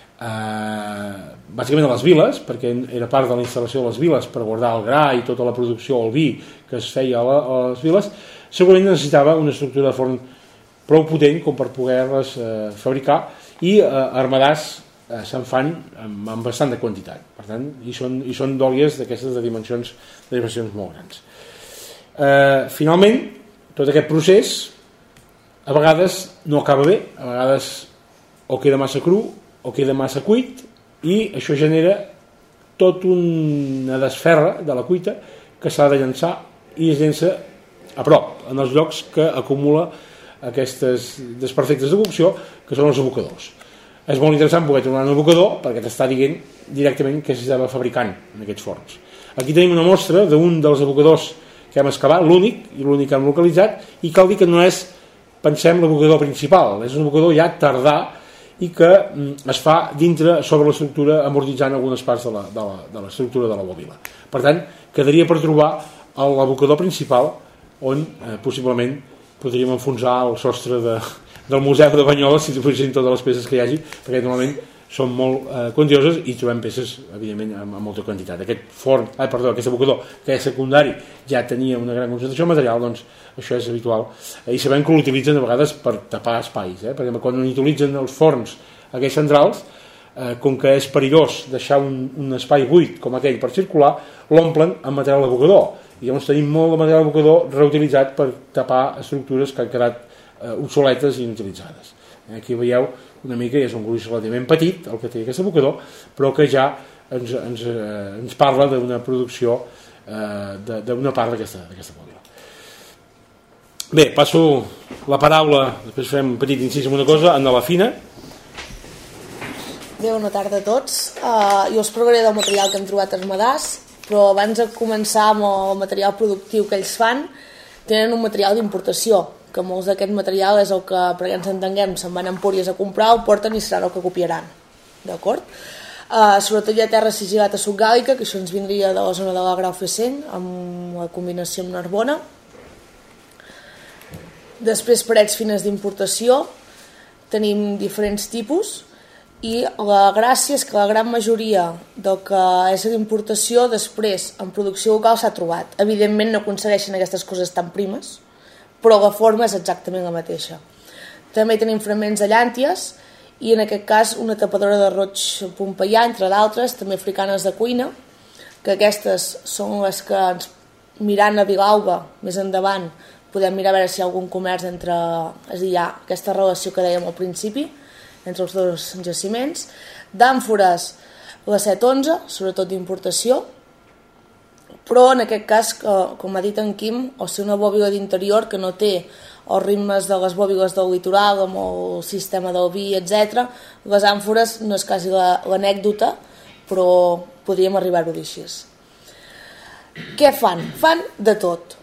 eh, bàsicament a les viles, perquè era part de la instal·lació de les viles per guardar el gra i tota la producció, el vi que es feia a, la, a les viles, segurament necessitava una estructura de forn prou potent com per poder-les eh, fabricar, i eh, armadars eh, se'n fan amb, amb bastant de quantitat. Per tant, hi són, hi són d'òlies d'aquestes de dimensions, de dimensions molt grans. Eh, finalment, tot aquest procés a vegades no acaba bé, a vegades o queda massa cru o queda massa cuit, i això genera tot una desferra de la cuita que s'ha de llançar i es llença a prop, en els llocs que acumula aquestes desperfectes de cocció, que són els abocadors. És molt interessant poder trobar un abocador perquè t'està dient directament què s'estava fabricant en aquests forns. Aquí tenim una mostra d'un dels abocadors que hem excavat, l'únic i l'únic que hem localitzat, i cal dir que no és, pensem, l'abocador principal, és un abocador ja tardà i que es fa dintre sobre l'estructura, amortitzant algunes parts de la, de la, de l'estructura de la bòbila. Per tant, quedaria per trobar l'abocador principal on eh, possiblement podríem enfonsar el sostre de, del museu de Banyoles si posessin totes les peces que hi hagi, perquè normalment són molt eh, quantioses i trobem peces, evidentment, amb, amb molta quantitat. Aquest forn, ah, perdó, aquest abocador, que és secundari, ja tenia una gran concentració de material, doncs això és habitual. Eh, I sabem que l'utilitzen a vegades per tapar espais. Eh? Per exemple, quan utilitzen els forns aquells centrals, eh, com que és perillós deixar un, un espai buit com aquell per circular, l'omplen amb material abocador. I llavors tenim molt de material abocador reutilitzat per tapar estructures que han quedat eh, obsoletes i inutilitzades. Aquí veieu una mica, és un gruix relativament petit el que té aquest abocador, però que ja ens, ens, eh, ens parla d'una producció eh, d'una part d'aquesta bòbila. Bé, passo la paraula, després farem un petit incís en una cosa, a la Fina. Bé, bona tarda a tots. Uh, jo us parlaré del material que hem trobat als Madars, però abans de començar amb el material productiu que ells fan, tenen un material d'importació, que molts d'aquest material és el que, perquè ens entenguem, se'n van a Empúries a comprar, ho porten i serà el que copiaran. D'acord? Uh, sobretot hi ha terra sigil·lata subgàlica, que això ens vindria de la zona de la Grau Fessent, amb la combinació amb Narbona. Després, parets fines d'importació, tenim diferents tipus, i la gràcia és que la gran majoria del que és d'importació després en producció local s'ha trobat. Evidentment no aconsegueixen aquestes coses tan primes, però la forma és exactament la mateixa. També tenim fragments de llànties i en aquest cas una tapadora de roig pompeià, entre d'altres, també africanes de cuina, que aquestes són les que ens, mirant a Vilalba més endavant, podem mirar a veure si hi ha algun comerç entre, és a dir, hi ha aquesta relació que dèiem al principi entre els dos jaciments. D'àmfores la set onze, sobretot d'importació, però en aquest cas, com ha dit en Quim, o sigui, una bòbila d'interior que no té els ritmes de les bòbiles del litoral amb el sistema del vi, etcètera. Les àmfores no és quasi l'anècdota, però podríem arribar-ho a dir així. Què fan? Fan de tot.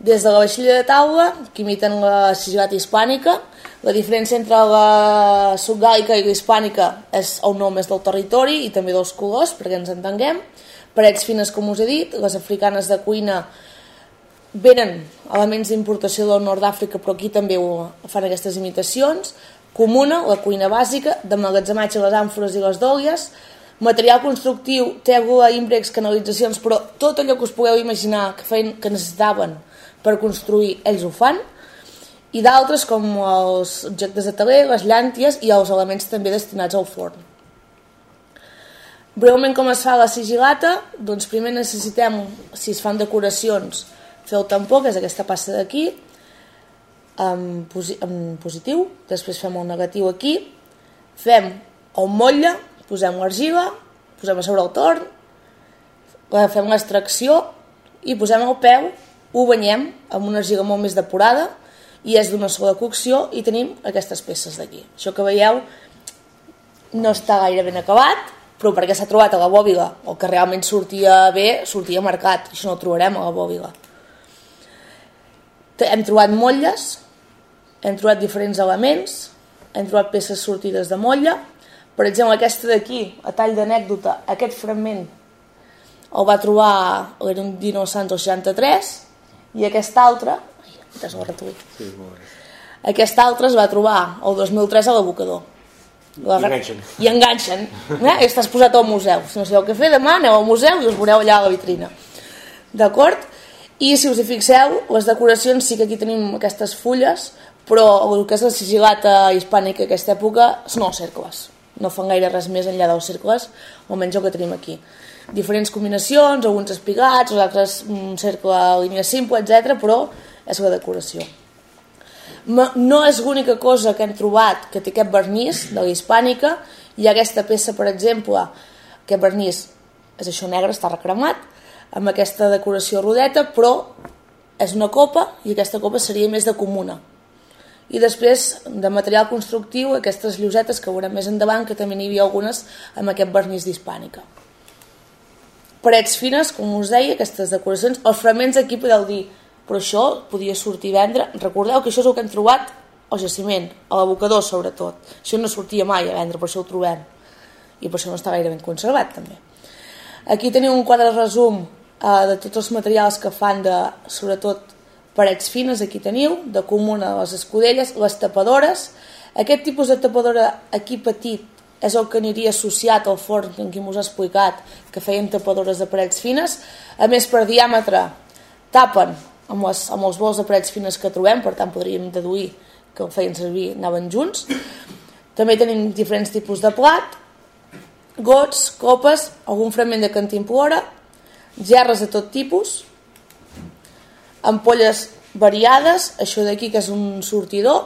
des de la vaixella de taula, que imiten la sigil·lata hispànica. La diferència entre la subgàlica i la hispànica és el nom és del territori i també dels colors, perquè ens entenguem. Parets fines, com us he dit. Les africanes de cuina venen elements d'importació del nord d'Àfrica, però aquí també fan aquestes imitacions. Comuna, la cuina bàsica, d'emmagatzematge, les àmfores i les dòlies. Material constructiu, teula, ímbrecs, canalitzacions, però tot allò que us pugueu imaginar que, feien, que necessitaven per construir, ells ho fan. I d'altres com els objectes de teler, les llànties i els elements també destinats al forn. Breument com es fa la sigil·lata, doncs primer necessitem, si es fan decoracions, fer el tampó, que és aquesta pasta d'aquí, en, posi en positiu, després fem el negatiu aquí, fem el motlle, posem l'argila, posem a sobre el torn, fem l'extracció i posem el peu, ho banyem amb una argila molt més depurada i és d'una sola cocció i tenim aquestes peces d'aquí. Això que veieu no està gaire ben acabat, però perquè s'ha trobat a la bòbiga, el que realment sortia bé, sortia marcat, això no ho trobarem a la bòbiga. Hem trobat motlles, hem trobat diferents elements, hem trobat peces sortides de motlle. Per exemple, aquesta d'aquí, a tall d'anècdota, aquest fragment el va trobar l'any dinou seixanta-tres i aquest altre, sí, aquest altre es va trobar el dos mil tres a l'abocador. La... I enganxen. I enganxen. Eh? I estàs posat al museu. Si no sabeu què fer, demà aneu al museu i us veureu allà a la vitrina. D'acord? I si us hi fixeu, les decoracions sí que aquí tenim aquestes fulles, però el que és la sigil·lata hispànica d'aquesta època són els cercles. No fan gaire res més enllà dels cercles, almenys el que tenim aquí. Diferents combinacions, alguns espigats, altres un cercle a línia simple, etcètera, però és la decoració. No és l'única cosa que hem trobat que té aquest vernís de la hispànica. Hi ha aquesta peça, per exemple, aquest vernís és això negre, està recremat, amb aquesta decoració rodeta, però és una copa i aquesta copa seria més de comuna. I després, de material constructiu, aquestes llosetes que veurem més endavant, que també n'hi havia algunes amb aquest vernís d'hispànica. Parets fines, com us deia, aquestes decoracions. Els fragments aquí podeu dir, però això podia sortir a vendre. Recordeu que això és el que hem trobat al jaciment, a l'abocador sobretot. Això no sortia mai a vendre, per això ho trobem. I per això no està gaire ben conservat, també. Aquí teniu un quadre resum eh, de tots els materials que fan de, sobretot, parets fines, aquí teniu, de comuna les escudelles, les tapadores. Aquest tipus de tapadora aquí petit és el que aniria associat al forn en què us he explicat, que feien tapadores de parets fines. A més, per diàmetre, tapen amb, les, amb els vols de parets fines que trobem, per tant podríem deduir que el feien servir, anaven junts. També tenim diferents tipus de plat, gots, copes, algun fragment de cantimplora, gerres de tot tipus, ampolles variades, això d'aquí que és un sortidor,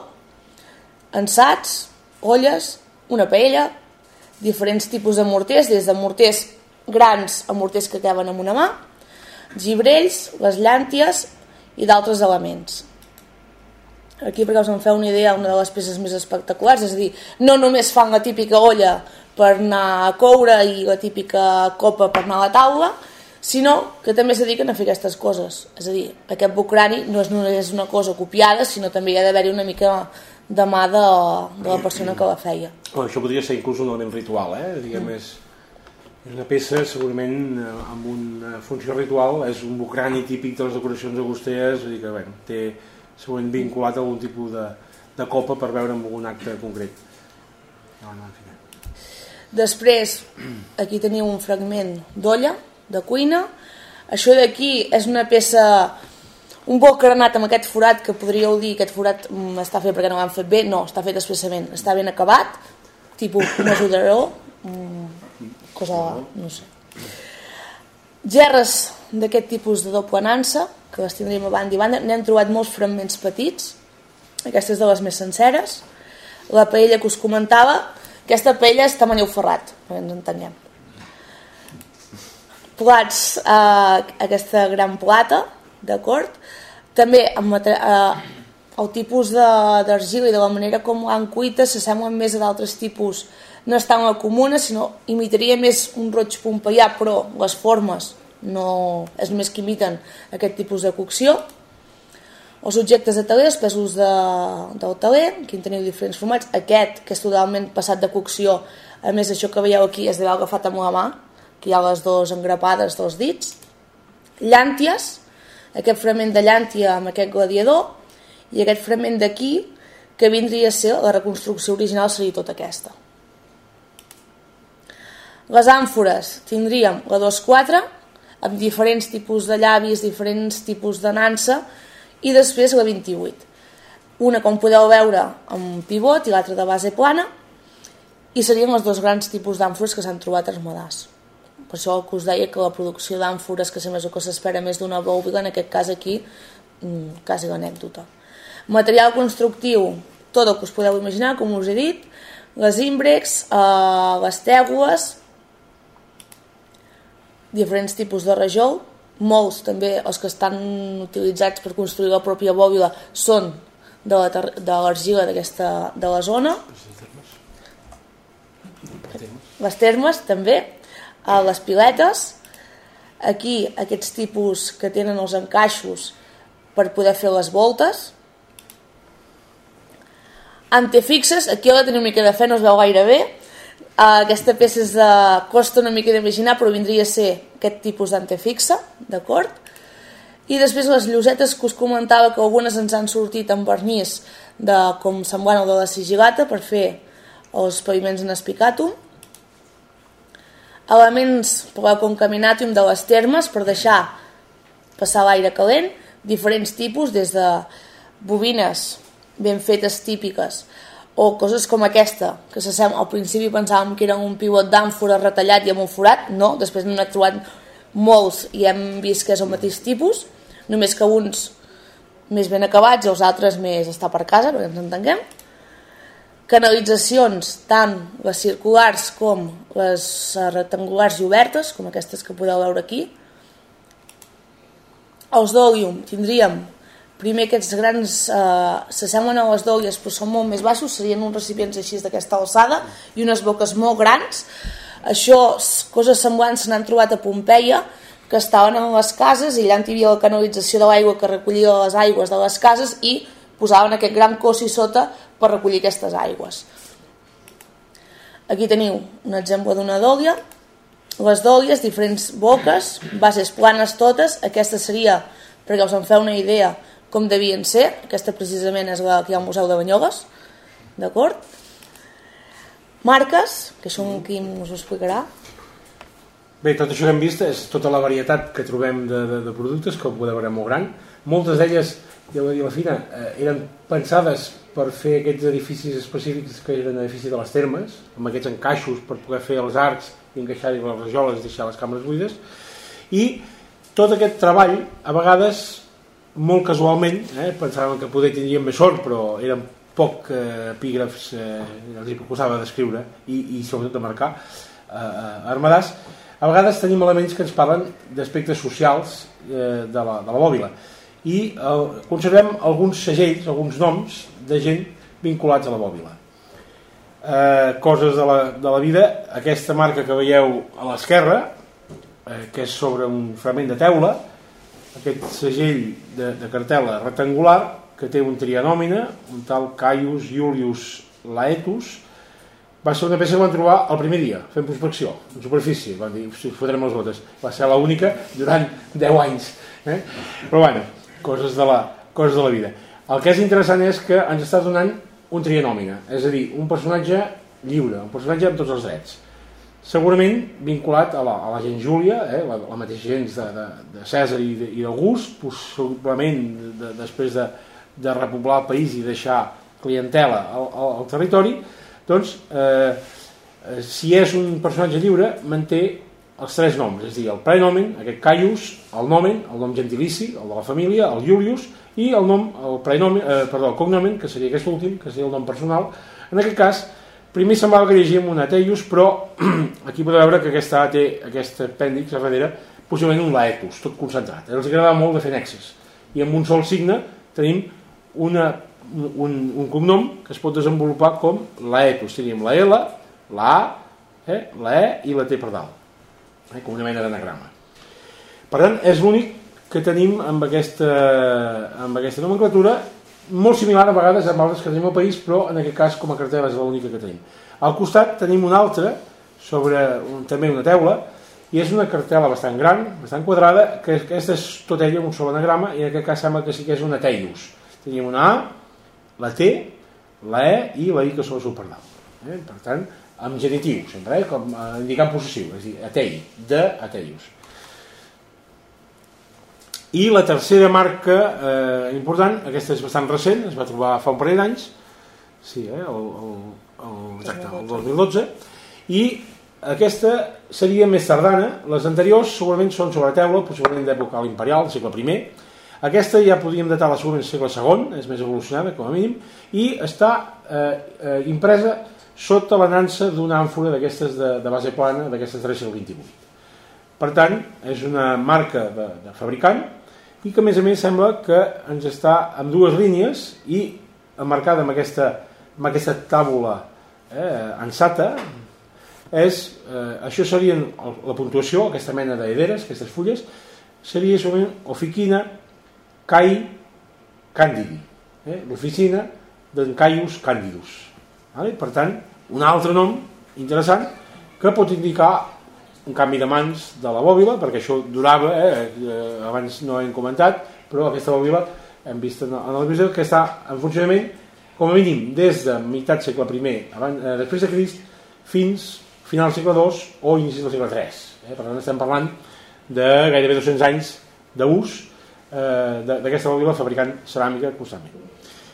ansats, olles, una paella, diferents tipus de morters, des de morters grans a morters que caben amb una mà, gibrells, les llànties i d'altres elements. Aquí, perquè us en feu una idea, una de les peces més espectaculars, és a dir, no només fan la típica olla per anar a coure i la típica copa per anar a la taula, sinó que també es dediquen a fer aquestes coses. És a dir, aquest bucrani no és només una cosa copiada, sinó també hi ha d'haver-hi una mica de mà de, de la persona que la feia. Oh, això podria ser inclús un element ritual, eh? Diguem, és, és una peça segurament amb una funció ritual, és un bucrani típic de les decoracions agosteres, és a dir que bueno, té segurament vinculat a algun tipus de, de copa per veure en algun acte concret. No, no, en fi. Després, aquí teniu un fragment d'olla de cuina. Això d'aquí és una peça, un boc granat amb aquest forat, que podríeu dir que aquest forat està fet perquè no l'han fet bé. No, està fet expressament, està ben acabat, tipus mesurador, cosa, no sé. Gerres d'aquest tipus de doble nansa, que les tindríem a banda i banda. N'hem trobat molts fragments petits, aquestes de les més senceres. La paella que us comentava, aquesta paella és tamany ferrat, perquè ens entenguem. Plats, eh, aquesta gran plata, d'acord? També amb, eh, el tipus d'argila i de la manera com l'han cuita s'assemblen més a d'altres tipus. No és tant la comuna, sinó imitaria més un roig pompeià, però les formes no és només que imiten aquest tipus de cocció. Els objectes de taler, els pesos de, del taler, aquí en teniu diferents formats. Aquest, que és totalment passat de cocció, a més això que veieu aquí és d'haver agafat amb la mà, que hi ha les dues engrapades dels dits. Llànties, aquest fragment de llàntia amb aquest gladiador, i aquest fragment d'aquí, que vindria a ser la reconstrucció original, seria tota aquesta. Les àmfores, tindríem la dos quatre, amb diferents tipus de llavis, diferents tipus de nansa, i després la vint-i-vuit. Una, com podeu veure, amb pivot i l'altra de base plana, i serien els dos grans tipus d'àmfores que s'han trobat als Madars. Per això que us deia que la producció d'àmfores, que sempre és el que s'espera més d'una bòbila, en aquest cas aquí, quasi l'anècdota. Material constructiu, tot el que us podeu imaginar, com us he dit, les ímbrecs, eh, les tègules, diferents tipus de rajol, molts també els que estan utilitzats per construir la pròpia bòbila són de l'argila d'aquesta de la zona. Les termes també, les piletes, aquí aquests tipus que tenen els encaixos per poder fer les voltes. Antefixes, aquí heu de tenir una mica de fe, no es veu gaire bé. Aquesta peça és de... costa una mica d'imaginar, però vindria a ser aquest tipus d'antefixa, d'acord? I després les llosetes que us comentava, que algunes ens han sortit amb vernís de, com semblant al de la sigillata per fer els paviments en espicatum. Elements per al concaminatum de les termes per deixar passar l'aire calent, diferents tipus, des de bobines ben fetes típiques o coses com aquesta, que s'assembla, al principi pensàvem que era un pivot d'àmfora retallat i amb un forat, no, després n'hem trobat molts i hem vist que és el mateix tipus, només que uns més ben acabats i els altres més estar per casa, perquè ens entenguem. Canalitzacions, tant les circulars com les rectangulars i obertes, com aquestes que podeu veure aquí. Els d'òlium tindríem primer aquests grans, eh, s'assemblen a les dòlies però són molt més baixos, serien uns recipients així d'aquesta alçada i unes boques molt grans. Això, coses semblants se n'han trobat a Pompeia, que estaven en les cases i allà hi havia la canalització de l'aigua que recollia les aigües de les cases i posaven aquest gran cossi sota per recollir aquestes aigües. Aquí teniu un exemple d'una dòlia. Les dòlies, diferents boques, bases planes totes. Aquesta seria, perquè us en feu una idea, com devien ser. Aquesta precisament és la que hi ha al Museu de Banyoles, d'acord? Marques, que això en Quim us ho explicarà. Bé, tot això que hem vist és tota la varietat que trobem de, de, de productes, que ho podeu veure molt gran. Moltes d'elles, ja ho va dir la Fina, eh, eren pensades per fer aquests edificis específics que eren edificis de les termes, amb aquests encaixos per poder fer els arcs i encaixar-hi les rajoles i deixar les cambres buides. I tot aquest treball, a vegades, molt casualment, eh, pensàvem que poder tindríem més sort, però eren poc eh, epígrafs, eh, els hi proposava d'escriure i, i sobretot de marcar eh, armadars. A vegades tenim elements que ens parlen d'aspectes socials eh, de, la, de la bòbila i eh, conservem alguns segells, alguns noms de gent vinculats a la bòbila. Eh, coses de la, de la vida, aquesta marca que veieu a l'esquerra, eh, que és sobre un fragment de teula, aquest segell de, de cartel·la rectangular que té un trianòmina, un tal Caius Iulius Laetus. Va ser una peça que van trobar el primer dia, fent prospecció, en superfície, van dir, si fotrem les botes. Va ser l'única durant deu anys. Eh? Però bueno, coses de, la, coses de la vida. El que és interessant és que ens està donant un trianòmina, és a dir, un personatge lliure, un personatge amb tots els drets. Segurament vinculat a la, a la gent Júlia, eh? la, la mateixa gent de, de, de Cèsar i d'August, possiblement de, després de, de repoblar el país i deixar clientela al, al, al territori. Doncs, eh, si és un personatge lliure, manté els tres noms, és a dir, el prenomen, aquest Caius, el nomen, el nom gentilici, el de la família, el Iulius, i el nom, el prenomen, eh, perdó, el cognomen, que seria aquest últim, que seria el nom personal. En aquest cas, primer semblava que llegíem un Ateius, però aquí podeu veure que aquesta A té aquest apèndix a darrere, possiblement un Laetus, tot concentrat. Els agradava molt de fer nexes. I amb un sol signe tenim una Un, un cognom que es pot desenvolupar com Laetus. Tenim la L, la A, eh, la E i la T per dalt, eh, com una mena d'anagrama. Per tant, és l'únic que que tenim amb aquesta, amb aquesta nomenclatura, molt similar a vegades amb altres que tenim al país, però en aquest cas com a cartela és l'única que tenim. Al costat tenim una altra, sobre un, també una teula, i és una cartela bastant gran, bastant quadrada, que aquesta és tot ella un sol anagrama, i en aquest cas sembla que sí que és una Teius. Tenim una A, la T, la E i la I que sol per dalt. Eh? Per tant, amb genitiu, sempre, eh? Com eh, indicant possessiu, és a dir, Atei, de Ateius. I la tercera marca eh, important, aquesta és bastant recent, es va trobar fa un parell d'anys, sí, eh, el, el, el, exacte, el dos mil dotze, i aquesta seria més tardana. Les anteriors segurament són sobre teula, possiblement d'època imperial, segle primer. Aquesta ja podríem datar la següent segle segon, és més evolucionada com a mínim, i està eh, eh, impresa sota la nansa d'una àmfora d'aquestes de, de base plana, d'aquestes de segle vint-i-vuit. Per tant, és una marca de, de fabricant i que a més a més sembla que ens està amb dues línies i emmarcada amb aquesta, amb aquesta tàbula eh, ansata. És, eh, això serien la puntuació, aquesta mena d'hederes, aquestes fulles, seria segurament Oficina Cai Candidi, eh, l'oficina d'en Caius Candidus. Vale? Per tant, un altre nom interessant que pot indicar un canvi de mans de la bòbila, perquè això durava, eh, abans no hem comentat, però aquesta bòbila hem vist en el vídeo que està en funcionament com a mínim des de meitat segle primer abans, eh, després de Crist fins final del segle dos o inici del segle tres. Eh? Per tant estem parlant de gairebé dos-cents anys d'ús eh, d'aquesta bòbila fabricant ceràmica constantment.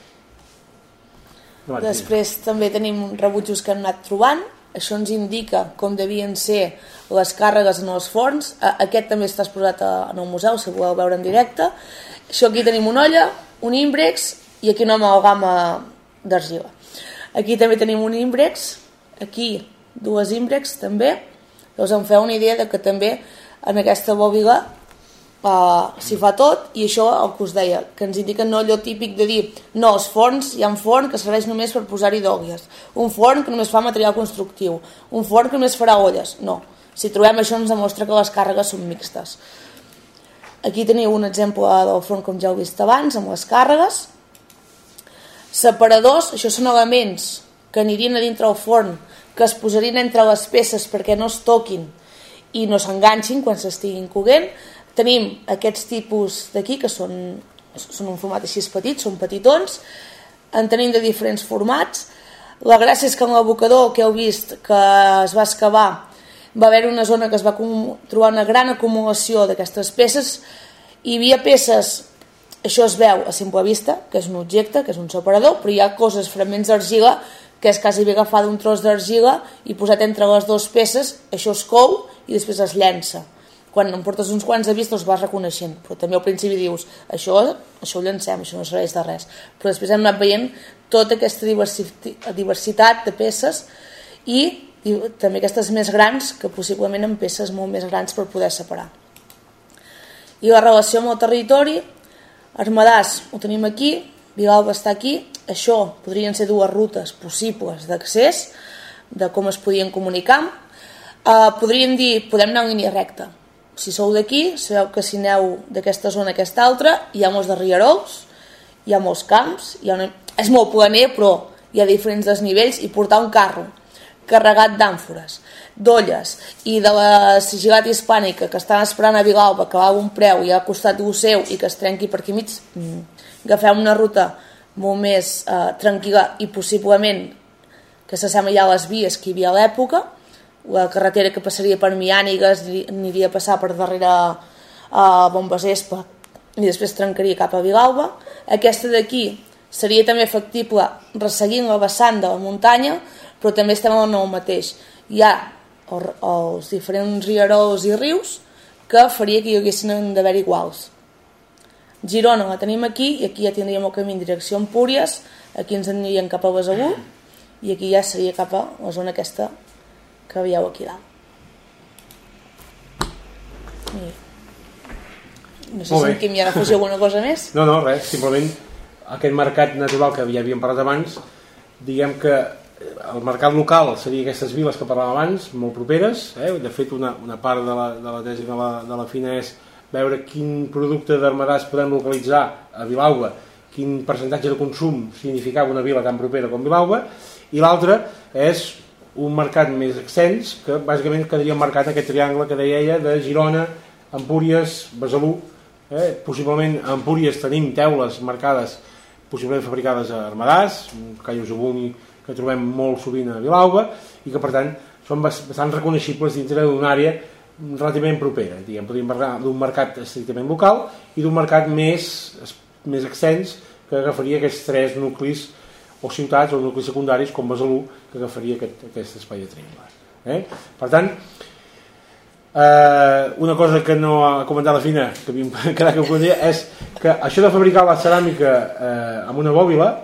No, després també tenim rebutjos que hem anat trobant. Això ens indica com devien ser les càrregues en els forns. Aquest també està exposat en el museu, si voleu veure en directe. Això aquí tenim una olla, un ímbrex i aquí una amalgama d'argila. Aquí també tenim un ímbrex, aquí dues ímbrex també. Llavors em feu una idea de que també en aquesta bòbila Uh, s'hi fa tot, i això el que us deia, que ens indica no allò típic de dir no, els forns, hi ha un forn que serveix només per posar-hi dòguies, un forn que només fa material constructiu, un forn que només farà olles. No, si trobem això ens demostra que les càrregues són mixtes. Aquí teniu un exemple del forn com ja heu vist abans, amb les càrregues. Separadors, això són elements que anirien a dintre el forn, que es posarien entre les peces perquè no es toquin i no s'enganxin quan s'estiguin coguent. Tenim aquests tipus d'aquí, que són, són un format així petit, són petitons, en tenim de diferents formats. La gràcia és que en l'abocador que heu vist que es va excavar va haver una zona que es va trobar una gran acumulació d'aquestes peces. Hi havia peces, això es veu a simple vista, que és un objecte, que és un separador, però hi ha coses, fragments d'argila, que és quasi bé agafar un tros d'argila i posat entre les dues peces, això es cou i després es llença. Quan em portes uns quants de vista els vas reconeixent, però també al principi dius això, això ho llancem, això no serveix de res, però després hem anat veient tota aquesta diversitat de peces i, i també aquestes més grans, que possiblement en peces molt més grans per poder separar. I la relació amb el territori, Ermedàs ho tenim aquí, Vilalba està aquí. Això podrien ser dues rutes possibles d'accés, de com es podien comunicar. Uh, podríem dir, podem anar en línia recta. Si sou d'aquí, sabeu que si aneu d'aquesta zona a aquesta altra, hi ha molts de rierols, hi ha molts camps, hi ha una... és molt planer, però hi ha diferents desnivells, i portar un carro carregat d'àmfores, d'olles i de la sigil·lat hispànica que estan esperant a Vilalba, que va a un preu i ha costat un seu i que es trenqui per aquí mig, agafeu una ruta molt més eh, tranquil·la i possiblement que s'assembla ja a les vies que hi havia a l'època. La carretera que passaria per Miànigues aniria a passar per darrere a Bombes Espa i després trencaria cap a Vilalba. Aquesta d'aquí seria també factible resseguint la vessant de la muntanya, però també estem en el mateix. Hi ha els diferents rierols i rius que faria que hi haguessin d'haver iguals. Girona la tenim aquí i aquí ja tindríem el camí en direcció a Empúries, aquí ens aniríem cap a Besalú i aquí ja seria cap a la zona aquesta que veieu aquí dalt. I... no sé si en Quim hi ha d'afegir alguna cosa més. No, no, res, simplement aquest mercat natural que ja havíem parlat abans, diguem que el mercat local seria aquestes viles que parlàvem abans, molt properes, eh? De fet una, una part de la, de la tesi de la, de la Fina és veure quin producte d'Ermedàs podem localitzar a Vilalba, quin percentatge de consum significava una vila tan propera com Vilalba, i l'altre és un mercat més extens, que bàsicament quedaria marcat aquest triangle que deia ella de Girona, Empúries, Besalú. Eh? Possiblement a Empúries tenim teules marcades, possiblement fabricades a Ermedàs, un callos abuni que trobem molt sovint a Vilalba, i que per tant són bastant reconeixibles dintre d'una àrea relativament propera. Diguem, podríem parlar d'un mercat estrictament local i d'un mercat més, més extens que agafaria aquests tres nuclis o ciutats o nuclis secundaris com Besalú, que agafaria aquest, aquest espai de triangle. Eh? Per tant, eh, una cosa que no ha comentat la Fina, que a mi em quedat que ho condia, és que això de fabricar la ceràmica eh, amb una bòbila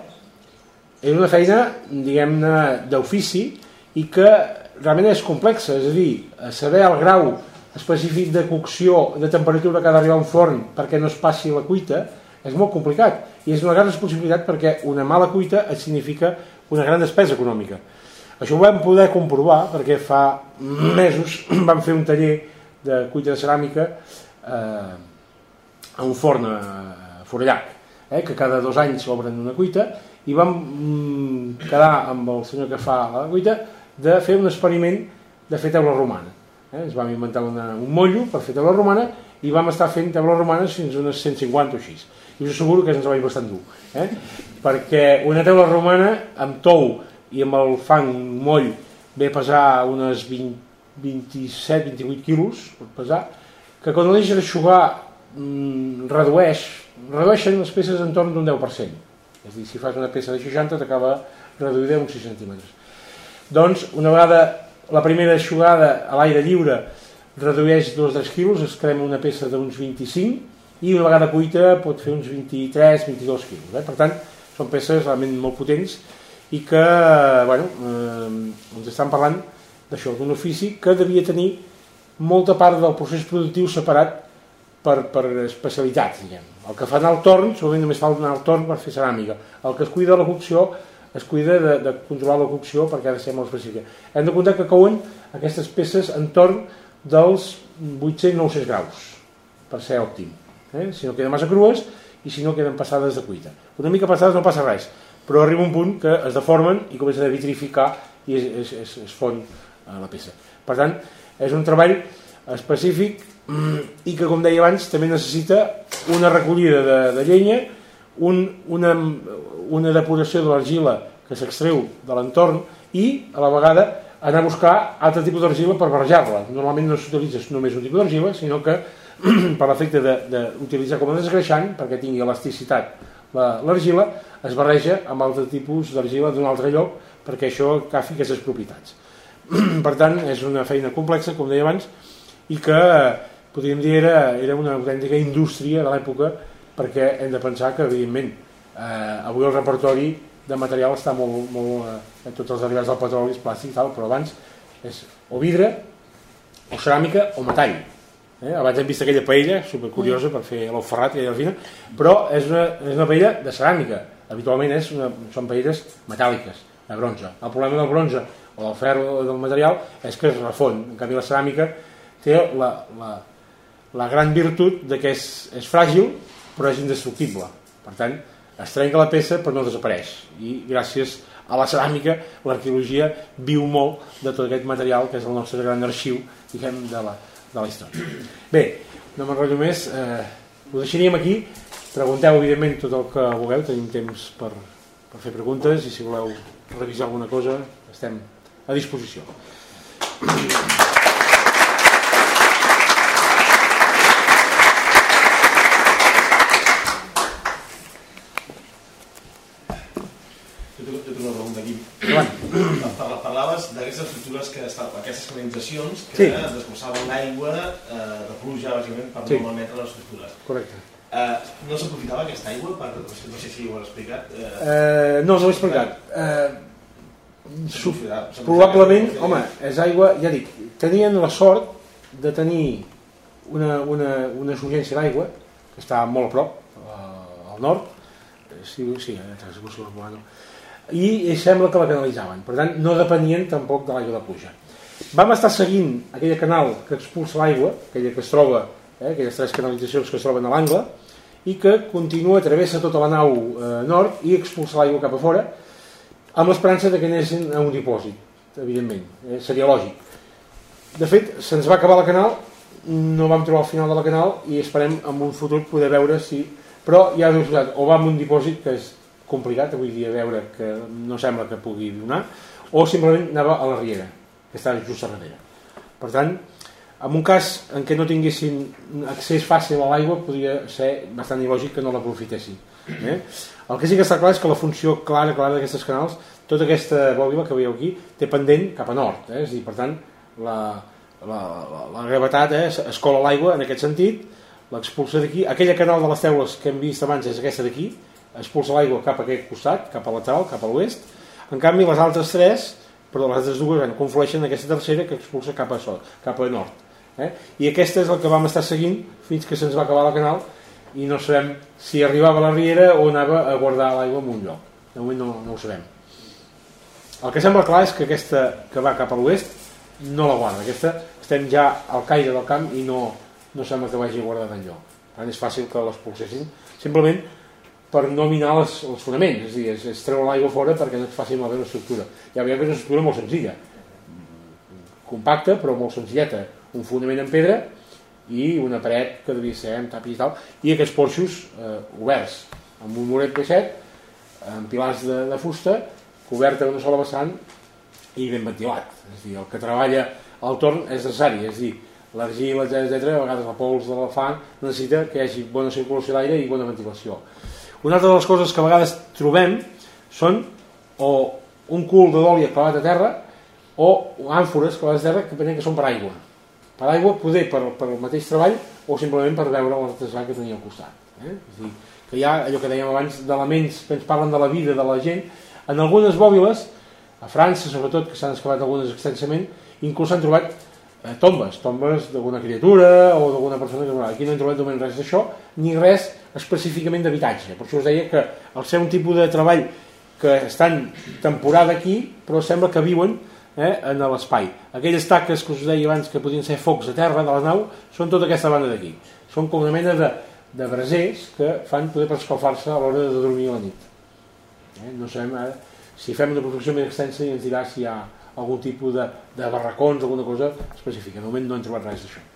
és una feina, diguem-ne, d'ofici i que realment és complexa, és a dir, saber el grau específic de cocció, de temperatura que ha d'arribar a un forn perquè no es passi la cuita, és molt complicat i és una gran responsabilitat perquè una mala cuita et significa una gran despesa econòmica. Això ho vam poder comprovar perquè fa mesos vam fer un taller de cuita de ceràmica eh, a un forn a Forallac, eh, que cada dos anys obren una cuita, i vam mm, quedar amb el senyor que fa la cuita de fer un experiment de fer teula romana. Eh? Ens vam inventar una, un mollo per fer teula romana i vam estar fent teules romanes fins a unes cent cinquanta o així. I us asseguro que és un treball bastant dur. Eh? Perquè una teula romana amb tou i amb el fang moll ve a pesar unes vint, vint-i-set vint-i-vuit quilos, pot pesar, que quan ho deixes eixugar mmm, redueix, redueixen les peces en torn d'un deu per cent. És a dir, si fas una peça de seixanta t'acaba reduïda uns sis centímetres. Doncs, una vegada la primera eixugada a l'aire lliure redueix dos o tres quilos, es crema una peça d'uns vint-i-cinc, i una vegada cuita pot fer uns vint-i-tres vint-i-dos quilos. Eh? Per tant, són peces realment molt potents i que, bueno, eh, ens estan parlant d'això, d'un ofici que devia tenir molta part del procés productiu separat per, per especialitats, diguem. El que fa anar al torn, segurament només fa anar al torn per fer ceràmica. El que es cuida de la cocció es cuida de, de controlar la cocció perquè ha de ser molt específica. Hem de comptar que cauen aquestes peces entorn dels vuit-cents a nou-cents graus per ser òptim. Eh? Si no queden massa crues i si no queden passades de cuita. Una mica passades no passa res, però arriba un punt que es deformen i comencen a vitrificar i es, es, es, es fon la peça. Per tant, és un treball específic i que, com deia abans, també necessita una recollida de, de llenya, un, una, una depuració de l'argila que s'extreu de l'entorn i, a la vegada, anar a buscar altre tipus d'argila per barrejar-la. Normalment no s'utilitza només un tipus d'argila, sinó que per l'efecte d'utilitzar com a desgreixant, perquè tingui elasticitat l'argila, es barreja amb altre tipus d'argila d'un altre lloc perquè això agafi aquestes propietats. Per tant, és una feina complexa, com deia abans, i que podríem dir era, era una autèntica indústria de l'època, perquè hem de pensar que, evidentment, eh, avui el repertori de material està molt, molt eh, tots els derivats del petroli, plàstic i tal, però abans és o vidre, o ceràmica, o metall. Eh? Abans hem vist aquella paella, supercuriosa, per fer l'ou ferrat, que hi ha al final, però és una, és una paella de ceràmica. Habitualment és una, són paelles metàl·liques, de bronze. El problema del bronze o del ferro o del material és que es refon. En canvi, la ceràmica té la, la, la gran virtut de que és, és fràgil, però és indestructible. Per tant, es trenca la peça però no desapareix. I gràcies a la ceràmica, l'arqueologia viu molt de tot aquest material que és el nostre gran arxiu, diguem, de la, de la història. Bé, no m'enrotllo més, eh, ho deixaríem aquí. Pregunteu, evidentment, tot el que vulgueu, tenim temps per, per fer preguntes i si voleu revisar alguna cosa estem a disposició. Parlaves d'aquestes estructures, que aquestes canalitzacions que sí. desgossaven l'aigua eh, de pluja, bàsicament, per sí. no malmetre les estructures. Correcte. Eh, no s'aprofitava aquesta aigua? Per, no sé si ho has explicat. Eh, eh, no us ho he explicat. Eh, sub, probablement, home, és aigua, ja dic, tenien la sort de tenir una, una, una surgència d'aigua, que està molt a prop, eh, al nord, sí, sí, eh, i sembla que la canalitzaven, per tant no depenien tampoc de l'aigua de pluja. Vam estar seguint aquell canal que expulsa l'aigua, aquella que es troba eh, aquelles tres canalitzacions que es troben a l'angle, i que continua, travessa tota la nau eh, nord i expulsa l'aigua cap a fora, amb l'esperança que anessin a un dipòsit, evidentment, eh, seria lògic. De fet, se'ns va acabar la canal, no vam trobar el final de la canal i esperem en un futur poder veure si... Però ja us he dit, o va amb un dipòsit, que és complicat avui dia veure, que no sembla que pugui donar, o simplement anava a la riera, que està just a darrere. Per tant, en un cas en què no tinguessin accés fàcil a l'aigua, podria ser bastant il·lògic que no l'aprofitessin. Eh? El que sí que està clar és que la funció clara clara d'aquestes canals, tota aquesta bòbila que veieu aquí, té pendent cap a nord. Eh? És a dir, per tant, la, la, la, la gravetat eh, escola l'aigua en aquest sentit, l'expulsa d'aquí. Aquella canal de les teules que hem vist abans és aquesta d'aquí, expulsa l'aigua cap a aquest costat, cap a lateral, cap a l'oest. En canvi, les altres tres, però les altres dues bueno, conflueixen en aquesta tercera que expulsa cap a, sol, cap a nord. Eh? I aquesta és el que vam estar seguint fins que se'ns va acabar la canal i no sabem si arribava a la riera o anava a guardar l'aigua en un lloc. De moment no, no ho sabem. El que sembla clar és que aquesta que va cap a l'oest no la guarda. Aquesta estem ja al caire del camp i no, no sembla que vagi guardada enlloc. Per tant, és fàcil que l'expulsessin. Simplement per no minar les, els fonaments, és a dir, és, és treure l'aigua fora perquè no es faci malbé l'estructura. Ja veiem que és una estructura molt senzilla, compacta però molt senzilleta, un fonament en pedra i una paret que devia ser amb tapis i tal, i aquests porxos eh, oberts, amb un muret baixet, amb pilars de, de fusta, coberta d'una sola vessant i ben ventilat. És a dir, el que treballa al torn és necessari, és a dir, l'argila, etcètera, a vegades la pols de la fang necessita que hi hagi bona circulació d'aire i bona ventilació. Una altra de les coses que a vegades trobem són o un cul de d'oli clavat a terra o àmfores clavades a terra que pensen que són per aigua. Per aigua poder per, per el mateix treball o simplement per veure l'artesà que tenia al costat. Eh? És a dir, que hi ha allò que dèiem abans d'elements que ens parlen de la vida de la gent. En algunes bòbiles, a França sobretot, que s'han excavat algunes extensament, inclús s'han trobat eh, tombes, tombes d'alguna criatura o d'alguna persona que aquí no hem trobat només res d'això, ni res específicament d'habitatge. Per això us deia que al ser un tipus de treball que estan temporada aquí, però sembla que viuen eh, en l'espai. Aquelles taques que us deia abans que podien ser focs a terra de la nau, són tota aquesta banda d'aquí. Són com una mena de, de brasers que fan poder per escalfar-se a l'hora de dormir a la nit. Eh, no sabem ara si fem una professió més extensa i ens dirà si hi ha algun tipus de, de barracons, alguna cosa específica. De moment no hem trobat res d'això.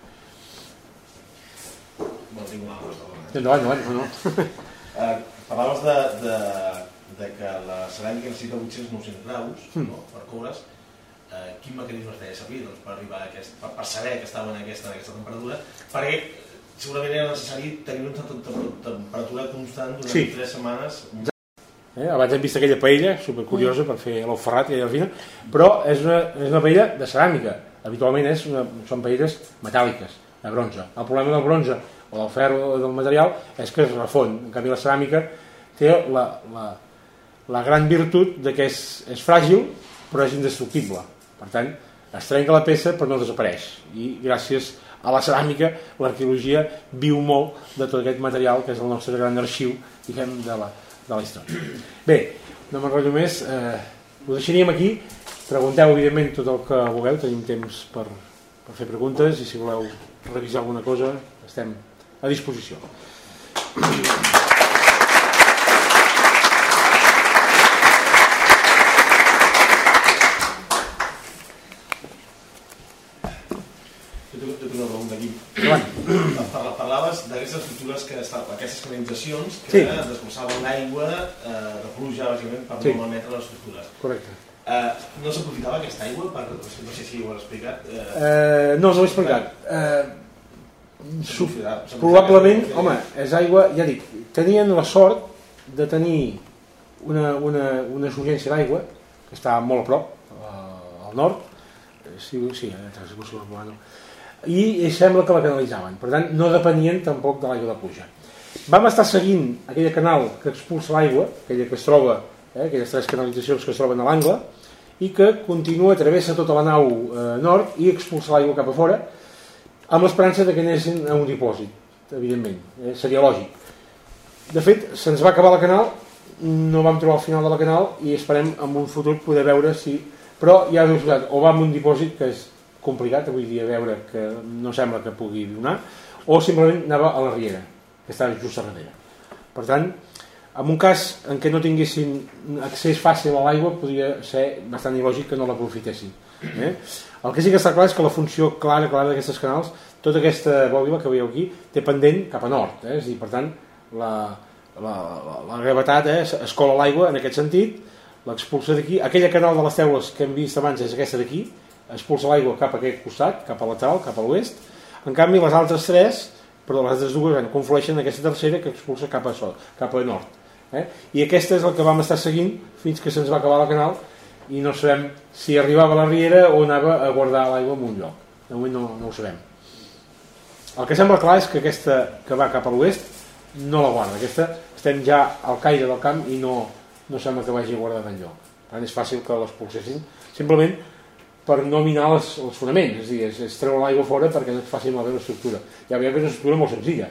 No tinc una cosa. Endavant, endavant, no. eh, parlaves de, de, de que la ceràmica necessita vuit-cents a nou-cents graus mm. no, per coure's. Eh, quin mecanisme es feia servir doncs, per arribar a aquest, per, per saber que estava en aquesta, en aquesta temperatura? Perquè segurament era necessari tenir una temperatura constant durant sí. tres setmanes. Eh, abans hem vist aquella paella, supercuriosa, mm. per fer l'ou ferrat i allà, però és una, és una paella de ceràmica. Habitualment és una, són paelles metàl·liques, de bronze. El problema del bronze o del ferro o del material és que es refon. En canvi la ceràmica té la, la, la gran virtut de que és, és fràgil però és indestructible. Per tant, es trenca la peça però no desapareix. I gràcies a la ceràmica l'arqueologia viu molt de tot aquest material que és el nostre gran arxiu, diguem, de la, de la història. Bé, no m'enrotllo més, eh, ho deixaríem aquí. Pregunteu evidentment tot el que vulgueu, tenim temps per, per fer preguntes i si voleu revisar alguna cosa estem a disposició. Jo tinc una pregunta aquí. Parlaves d'aquestes estructures, que aquestes canalitzacions que sí. desgossaven l'aigua eh, de pluja, bàsicament, per sí. no malmetre les estructures. Correcte. Eh, no s'aprofitava aquesta aigua? Per, no sé si ho has explicat. Eh, eh, no us ho he explicat. Eh, Probablement, home, és aigua, ja dic, tenien la sort de tenir una, una, una surgència d'aigua que està molt a prop, al nord, sí, sí, i sembla que la canalitzaven, per tant no depenien tampoc de l'aigua de pluja. Vam estar seguint aquella canal que expulsa l'aigua, aquella que es troba, eh, aquelles tres canalitzacions que es troben a l'angle, i que continua, travessa tota la nau eh, nord i expulsa l'aigua cap a fora, amb l'esperança que anessin a un dipòsit, evidentment, eh, seria lògic. De fet, se'ns va acabar la canal, no vam trobar el final de la canal i esperem en un futur poder veure si... Però ja us he dit, o va amb un dipòsit, que és complicat avui dia veure, que no sembla que pugui donar, o simplement anava a la riera, que estava just a darrere. Per tant, en un cas en què no tinguessin accés fàcil a l'aigua, podria ser bastant il·lògic que no l'aprofitessin. Eh? El que sí que està clar és que la funció clara clara d'aquestes canals, tota aquesta bòbila que veieu aquí, té pendent cap a nord, eh? És a dir, per tant, la, la, la, la gravetat eh? es cola l'aigua en aquest sentit, l'expulsa d'aquí, aquella canal de les teules que hem vist abans és aquesta d'aquí, expulsa l'aigua cap a aquest costat, cap al lateral, cap a l'oest. En canvi, les altres tres, però les altres dues, bueno, conflueixen en aquesta tercera que expulsa cap a, sol, cap a nord. Eh? I aquesta és el que vam estar seguint fins que se'ns va acabar la canal i no sabem si arribava a la riera o anava a guardar l'aigua en un lloc. De moment no, no ho sabem. El que sembla clar és que aquesta que va cap a l'oest no la guarda. Aquesta estem ja al caire del camp i no, no sembla que vagi guardada enlloc. Per tant, és fàcil que l'expulsessin simplement per no minar les, els fonaments, és a dir, és, és treure l'aigua fora perquè no es faci malbé l'estructura. Ja veiem que és una estructura molt senzilla,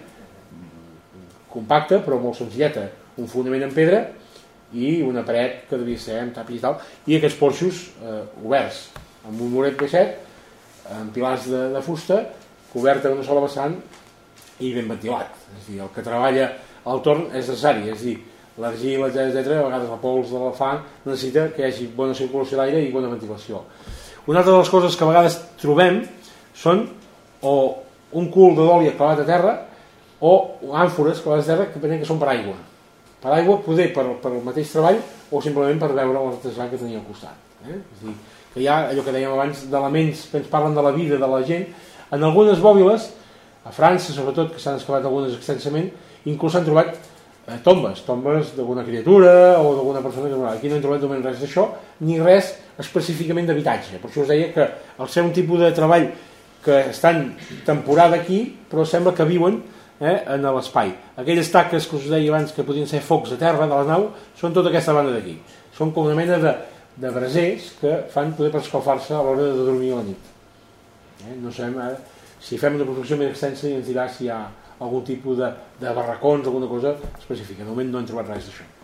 compacta però molt senzilleta, un fonament en pedra i una paret que devia ser amb tapis i tal, i aquests porxos eh, oberts, amb un muret baixet, amb pilars de, de fusta, coberta d'una sola vessant i ben ventilat. És a dir, el que treballa al torn és necessari, és a dir, l'argila, etcètera, a vegades la pols de la fang necessita que hi hagi bona circulació d'aire i bona ventilació. Una altra de les coses que a vegades trobem són o un cul de d'oli clavat a terra o àmfores clavades a terra que pensen que són per aigua. Per aigua, poder per, per el mateix treball o simplement per veure l'artesà que tenia al costat. Eh? És a dir, que hi ha allò que dèiem abans d'elements que ens parlen de la vida de la gent. En algunes bòbiles, a França sobretot, que s'han excavat algunes extensament, inclús s'han trobat eh, tombes, tombes d'alguna criatura o d'alguna persona que aquí no hem trobat només res d'això, ni res específicament d'habitatge. Per això us deia que al ser un tipus de treball que estan temporada aquí, però sembla que viuen eh, en l'espai. Aquelles taques que us deia abans que podien ser focs a terra de la nau són tota aquesta banda d'aquí. Són com una mena de, de brasers que fan poder per escalfar-se a l'hora de dormir a la nit. Eh, no sabem ara, si fem una professió més extensa i ens dirà si hi ha algun tipus de, de barracons, alguna cosa específica. De moment no hem trobat res d'això.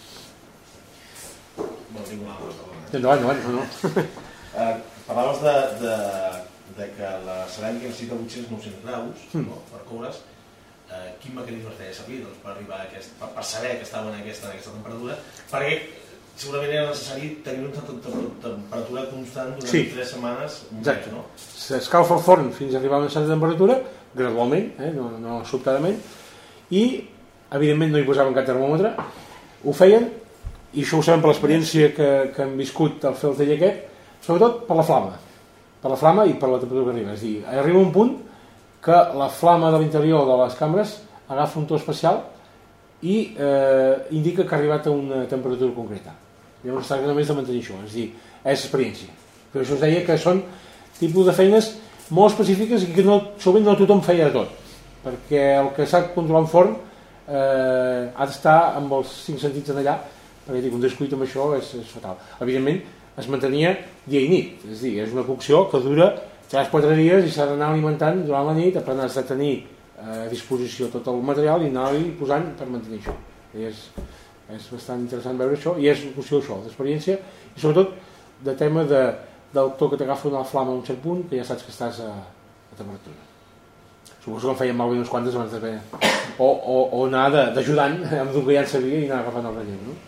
No tinc una altra. Endavant, endavant, no, no. Uh, parlaves de, de, de que la ceràmica necessita vuit-cents a nou-cents graus mm. no, per coure's. Uh, quin mecanisme es feia servir doncs, per arribar a aquest, per, per saber que estava en aquesta, en aquesta temperatura? Perquè segurament era necessari tenir una temperatura constant durant sí. tres setmanes. Exacte. No? S'escalfa el forn fins a arribar a una certa temperatura, gradualment, eh, no, no sobtadament, i evidentment no hi posaven cap termòmetre, ho feien, i això ho sabem per l'experiència que, que hem viscut al fer el taller aquest, sobretot per la flama, per la flama i per la temperatura que arriba. És a dir, arriba un punt que la flama de l'interior de les cambres agafa un to especial i eh, indica que ha arribat a una temperatura concreta. Llavors es tracta només de mantenir això, és a dir, és experiència. Per això us deia que són tipus de feines molt específiques i que no, sovint no tothom feia de tot, perquè el que sap controlar un forn eh, ha d'estar amb els cinc sentits en allà, perquè dic, un descuit amb això és, és fatal. Evidentment es mantenia dia i nit, és a dir, és una cocció que dura tres o quatre dies i s'ha d'anar alimentant durant la nit, per has de tenir a disposició tot el material i anar-hi posant per mantenir això. I és, és bastant interessant veure això i és una qüestió això, d'experiència i sobretot de tema de, del to que t'agafa una flama a un cert punt que ja saps que estàs a, a temperatura. Suposo que en feien malbé unes quantes abans de fer o, o, o anar d'ajudant amb d'un que ja en sabia i anar agafant el relleu, no?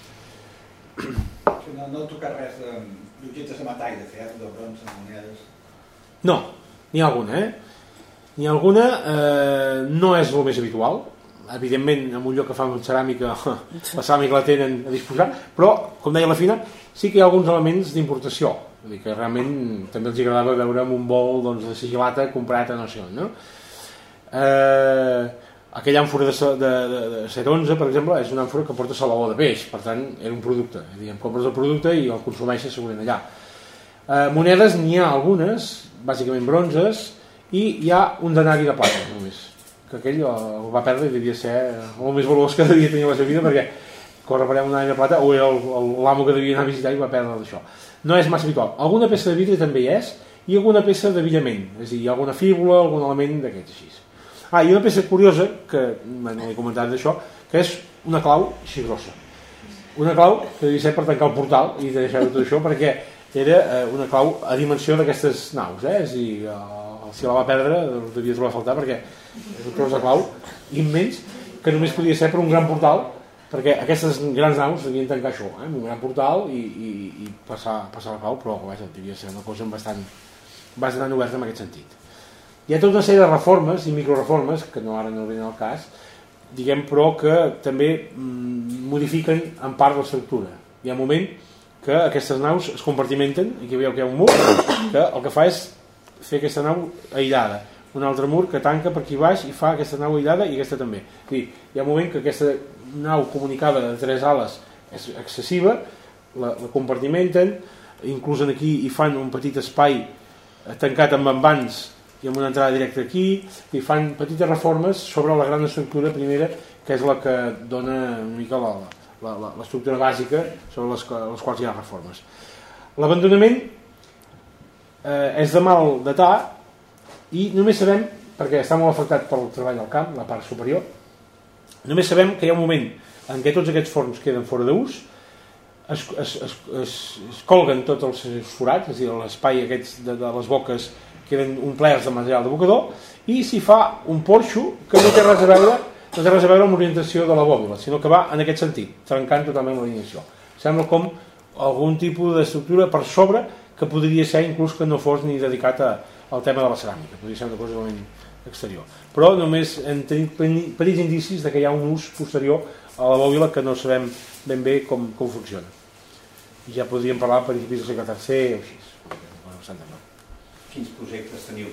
No, no tocar res d'objectes de metall, de ferro, de bronze, de monedes... No, n'hi ha alguna, eh? N'hi ha alguna, eh, no és el més habitual, evidentment en un lloc que fan ceràmica la ceràmica la tenen a disposar, però com deia la Fina, sí que hi ha alguns elements d'importació, vull dir que realment també els agradava veure amb un bol doncs, de sigilata comprat a no sé on, no? Eh, aquella àmfora de, de, de, de set onze, per exemple, és una àmfora que porta salaó de peix, per tant era un producte, diguem, compres el producte i el consumeixes segurament allà. Eh, monedes n'hi ha algunes, bàsicament bronzes, i hi ha un denari de plata només, que aquell el va perdre i devia ser el més valuós que devia tenir a la seva vida, perquè corre per allà un denari de plata o era l'amo que devia anar a visitar i va perdre d'això. No és massa habitual. Alguna peça de vidre també hi és, i alguna peça d'avillament, és a dir, alguna fíbula, algun element d'aquests així. Ah, i una peça curiosa, que no he comentat d'això, que és una clau així grossa. Una clau que devia ser per tancar el portal i deixar tot això, perquè era una clau a dimensió d'aquestes naus, eh? És a dir, el si la va perdre el devia trobar a faltar, perquè és un tros de clau immens que només podia ser per un gran portal, perquè aquestes grans naus devien tancar això, eh, un gran portal i, i, i passar, passar la clau, però vaja, devia ser una cosa bastant, bastant oberta en aquest sentit. Hi ha tota una sèrie de reformes i microreformes, que no ara no venen al cas, diguem, però que també mm, modifiquen en part l'estructura. Hi ha un moment que aquestes naus es compartimenten i que veieu que hi ha un mur que el que fa és fer aquesta nau aïllada, un altre mur que tanca per aquí baix i fa aquesta nau aïllada i aquesta també. És dir, hi ha un moment que aquesta nau comunicada de tres ales és excessiva, la, la compartimenten, inclús aquí hi fan un petit espai tancat amb envans i amb una entrada directa aquí, i fan petites reformes sobre la gran estructura primera, que és la que dona una mica la, la, la, l'estructura bàsica sobre les, les quals hi ha reformes. L'abandonament eh, és de mal datar i només sabem, perquè està molt afectat pel treball del camp, la part superior, només sabem que hi ha un moment en què tots aquests forns queden fora d'ús, es, es, es, es, es colguen tots els forats, és a dir, l'espai aquests de, de les boques queden omplerts de material d'abocador i s'hi fa un porxo que no té res a veure, no té res a veure amb l'orientació de la bòbila, sinó que va en aquest sentit, trencant totalment l'alineació. Sembla com algun tipus d'estructura per sobre que podria ser inclús que no fos ni dedicat a, al tema de la ceràmica, podria ser una cosa realment exterior. Però només hem tenit petits indicis de que hi ha un ús posterior a la bòbila que no sabem ben bé com, com funciona. I ja podríem parlar a principis del segle tercer o així. Quins projectes teniu?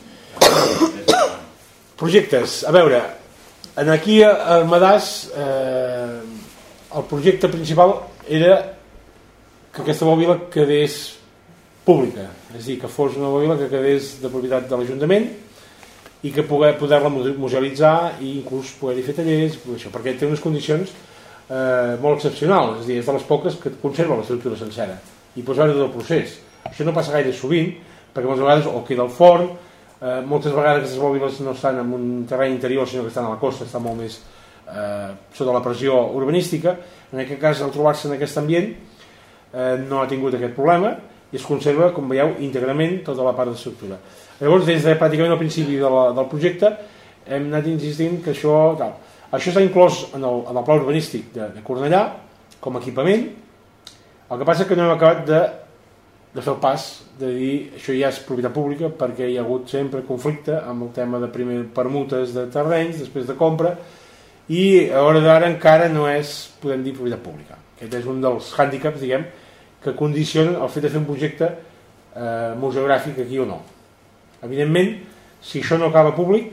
Projectes, a veure, aquí a Madàs eh, el projecte principal era que aquesta bòbila quedés pública, és a dir, que fos una bòbila que quedés de propietat de l'Ajuntament i que poder, poder-la musealitzar i inclús poder-hi fer tallers, això, perquè té unes condicions eh, molt excepcionals, és a dir, és de les poques que conserva l'estructura sencera i pots veure tot el procés. Això no passa gaire sovint, perquè moltes vegades o queda el forn, eh, moltes vegades aquestes bòbiles no estan en un terreny interior sinó que estan a la costa, estan molt més eh, sota la pressió urbanística. En aquest cas, al trobar-se en aquest ambient eh, no ha tingut aquest problema i es conserva, com veieu, íntegrament tota la part d'estructura. Llavors, des de pràcticament al principi de la, del projecte hem anat insistint que això tal. Això està inclòs en el, en el pla urbanístic de, de Cornellà com a equipament. El que passa és que no hem acabat de de fer el pas de dir això ja és propietat pública perquè hi ha hagut sempre conflicte amb el tema de primer permutes de terrenys, després de compra i a hora d'ara encara no és, podem dir, propietat pública. Aquest és un dels hàndicaps, diguem, que condicionen el fet de fer un projecte eh, museogràfic aquí o no. Evidentment, si això no acaba públic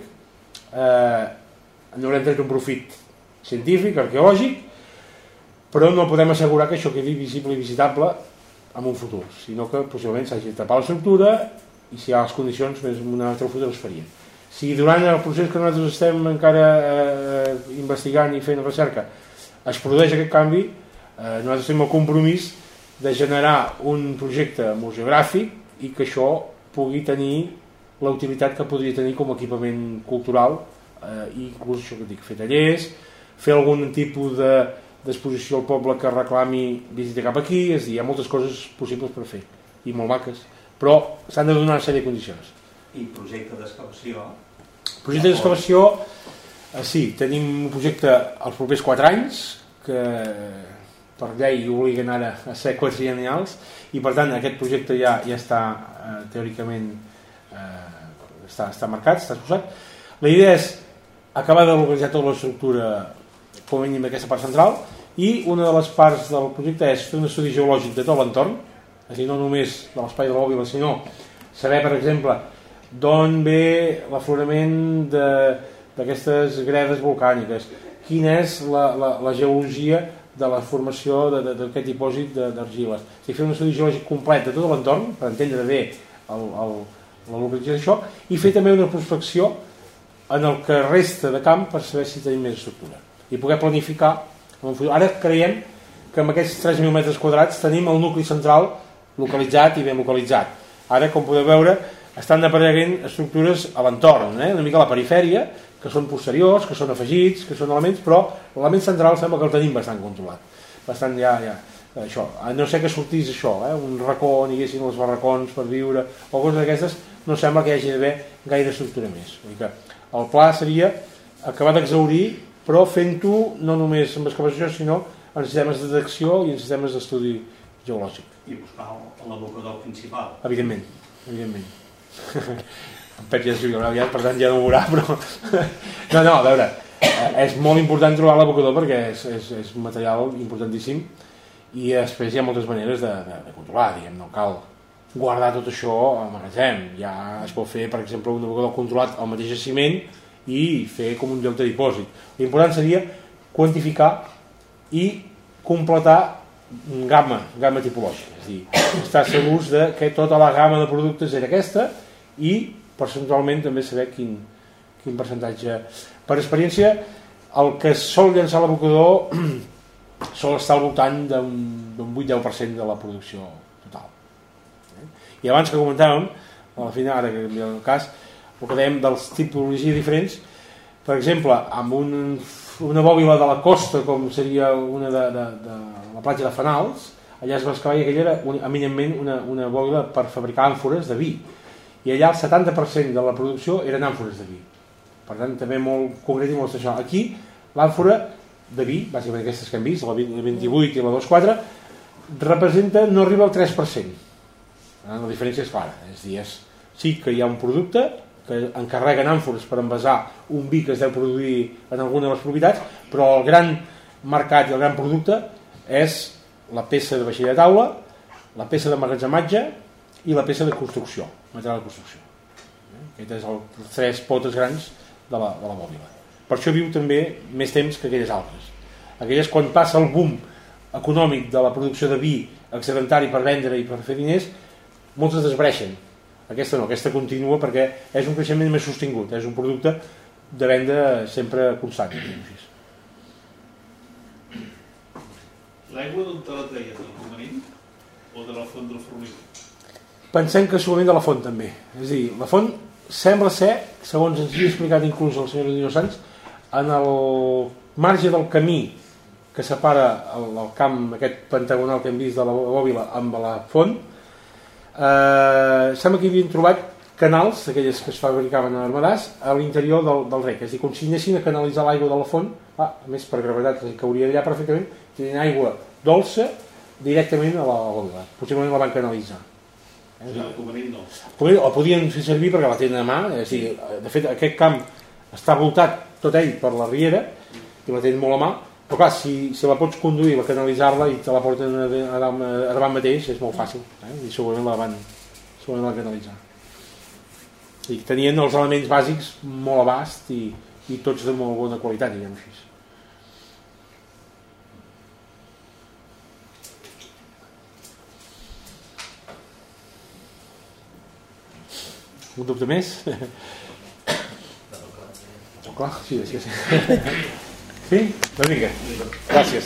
eh, en haurem tret un profit científic, arqueològic, però no podem assegurar que això quedi visible i visitable en un futur, sinó que possiblement s'hagi de tapar l'estructura i si hi ha les condicions més en un altre futur es faria. Si durant el procés que nosaltres estem encara eh, investigant i fent recerca es produeix aquest canvi, eh, nosaltres tenim el compromís de generar un projecte museogràfic i que això pugui tenir la utilitat que podria tenir com a equipament cultural eh, i inclús això que dic, fer tallers, fer algun tipus de d'exposició al poble que reclami visita cap aquí, és a dir, hi ha moltes coses possibles per fer i molt maques, però s'han de donar una sèrie de condicions. I projecte d'excavació? Projecte d'excavació, eh, sí, tenim un projecte als propers quatre anys que per llei obliguen ara a ser quadriennials i per tant aquest projecte ja, ja està eh, teòricament eh, està, està marcat, està exposat. La idea és acabar de localitzar tota l'estructura com a mínim d'aquesta part central i una de les parts del projecte és fer un estudi geològic de tot l'entorn, és a dir, no només de l'espai de la bòbila, sinó saber, per exemple, d'on ve l'aflorament d'aquestes gredes volcàniques, quina és la, la, la geologia de la formació d'aquest dipòsit d'argiles. És a dir, fer un estudi geològic complet de tot l'entorn per entendre bé el, el, la localització d'això i fer també una prospecció en el que resta de camp per saber si tenim més estructura i poder planificar en un futur. Ara creiem que amb aquests tres mil metres quadrats tenim el nucli central localitzat i ben localitzat. Ara, com podeu veure, estan apareguent estructures a l'entorn, eh? una mica a la perifèria, que són posteriors, que són afegits, que són elements, però l'element central sembla que el tenim bastant controlat. Bastant ja, ja, això. A no sé que sortís això, eh? un racó on hi haguessin els barracons per viure, o coses d'aquestes, no sembla que hi hagi d'haver gaire estructura més. Vull dir que el pla seria acabar d'exhaurir, però fent-ho no només amb excavació, sinó en sistemes de detecció i en sistemes d'estudi geològic. I buscar l'abocador principal. Evidentment, evidentment. En Pep ja es jubilarà aviat, per tant ja no ho veurà, però... No, no, a veure, és molt important trobar l'abocador perquè és, és, és un material importantíssim i després hi ha moltes maneres de, de, de controlar, diguem, no cal guardar tot això al magatzem. Ja es pot fer, per exemple, un abocador controlat al mateix jaciment i fer com un lloc de dipòsit. L'important seria quantificar i completar gamma, gamma tipològica, és a dir, estar segurs de que tota la gamma de productes era aquesta i percentualment també saber quin, quin percentatge. Per experiència, el que sol llançar l'abocador sol estar al voltant d'un vuit a deu per cent de la producció total. I abans que comentàvem, a la final, ara que canvia el cas, el que dèiem dels tipologies diferents, per exemple, amb un, una bòbila de la costa, com seria una de, de, de la platja de Fanals, allà es va excavar i aquella era un, eminentment una, una bòbila per fabricar àmfores de vi. I allà el setanta per cent de la producció eren àmfores de vi. Per tant, també molt concret i molt estacional. Aquí, l'àmfora de vi, bàsicament aquestes que hem vist, la vint-i-vuit i la dos coma quatre, representa, no arriba al tres per cent. La diferència és clara. És a dir, és, sí que hi ha un producte que encarreguen àmfores per envasar un vi que es deu produir en alguna de les propietats, però el gran mercat i el gran producte és la peça de vaixell de taula, la peça d'emmagatzematge i la peça de construcció, material de construcció. Aquests són els tres potes grans de la, de la bòbila. Per això viu també més temps que aquelles altres. Aquelles, quan passa el boom econòmic de la producció de vi excedentari per vendre i per fer diners, moltes desbreixen. Aquesta no, aquesta continua perquè és un creixement més sostingut, és un producte de venda sempre constant. L'aigua d'on te la treies, del Comarín o de la font del Formigó? Pensem que segurament de la font també. És a dir, la font sembla ser, segons ens havia explicat inclús el senyor Dino Sanz, en el marge del camí que separa el, el camp aquest pentagonal que hem vist de la bòbila amb la font, eh, sembla que hi havien trobat canals, aquelles que es fabricaven a Armadàs, a l'interior del, del rec. És a dir, com si anessin a canalitzar l'aigua de la font, ah, a més per gravetat que hauria d'allà perfectament, tenint aigua dolça directament a la bòbila. Possiblement la van canalitzar. Sí, el Comarín no. O podien fer servir perquè la tenen a mà, és a dir, de fet aquest camp està voltat tot ell per la riera i la tenen molt a mà, però clar, si, si la pots conduir, la canalitzar-la i te la porten a, a, a, a davant mateix és molt fàcil, eh? I segurament la van segurament la canalitzar. I tenien els elements bàsics molt abast i, i tots de molt bona qualitat, diguem així. Un dubte més? Oh, clar, sí, sí, sí. Sí? Una mica. Gràcies.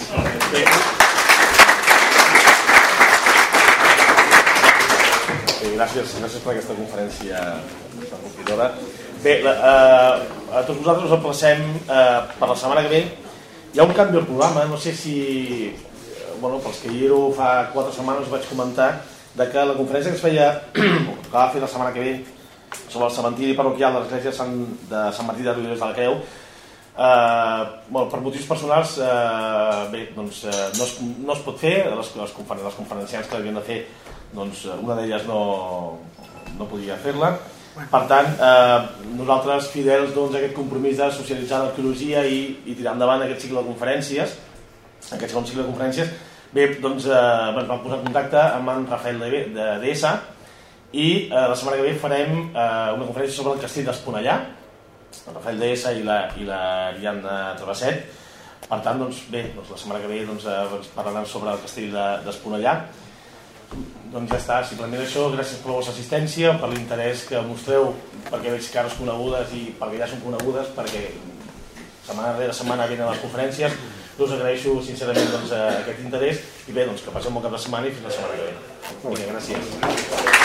Sí, gràcies, gràcies per aquesta conferència enriquidora. Bé, la, eh, a tots vosaltres us emplacem eh, per la setmana que ve. Hi ha un canvi al programa, no sé si... Bueno, pels que hi ero fa quatre setmanes us vaig comentar de que la conferència que es feia, o que va fer la setmana que ve, sobre el cementiri parroquial de l'església de Sant, de Sant Martí de Riudellots de la Creu, eh, bueno, per motius personals eh, bé, doncs, eh, no, es, no es pot fer. Les, les, conferen les conferenciants que havien de fer, doncs, una d'elles no, no podia fer-la. Per tant, eh, nosaltres fidels doncs, a aquest compromís de socialitzar l'arqueologia i, i tirar endavant aquest cicle de conferències, aquest segon cicle de conferències, bé, doncs eh, ens vam posar en contacte amb en Rafael de, de D S i eh, la setmana que ve farem eh, una conferència sobre el castell d'Esponellà, el Rafael D S i la, i la Ariadna Travesset. Per tant, doncs, bé, doncs, la setmana que ve doncs, eh, parlaran sobre el castell d'Esponellà. Doncs ja està, simplement això. Gràcies per la vostra assistència, per l'interès que mostreu, perquè veig cares conegudes i perquè ja són conegudes, perquè setmana rere setmana venen les conferències. Us agraeixo sincerament doncs, aquest interès i bé, doncs, que passem un bon cap de setmana i fins la setmana que ve. Molt bé, gràcies.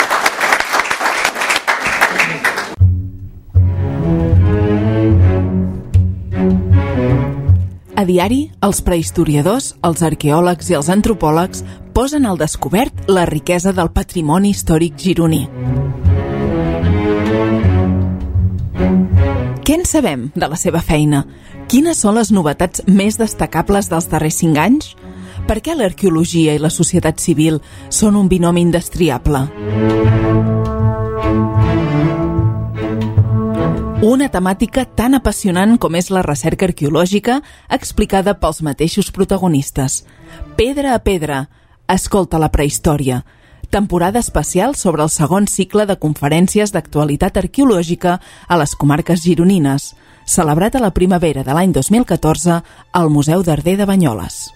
A diari, els prehistoriadors, els arqueòlegs i els antropòlegs posen al descobert la riquesa del patrimoni històric gironí. Què en sabem de la seva feina? Quines són les novetats més destacables dels darrers cinc anys? Per què l'arqueologia i la societat civil són un binomi indestriable? Una temàtica tan apassionant com és la recerca arqueològica explicada pels mateixos protagonistes. Pedra a pedra, escolta la prehistòria. Temporada especial sobre el segon cicle de conferències d'actualitat arqueològica a les comarques gironines, celebrat a la primavera de l'any dos mil catorze al Museu d'Arder de Banyoles.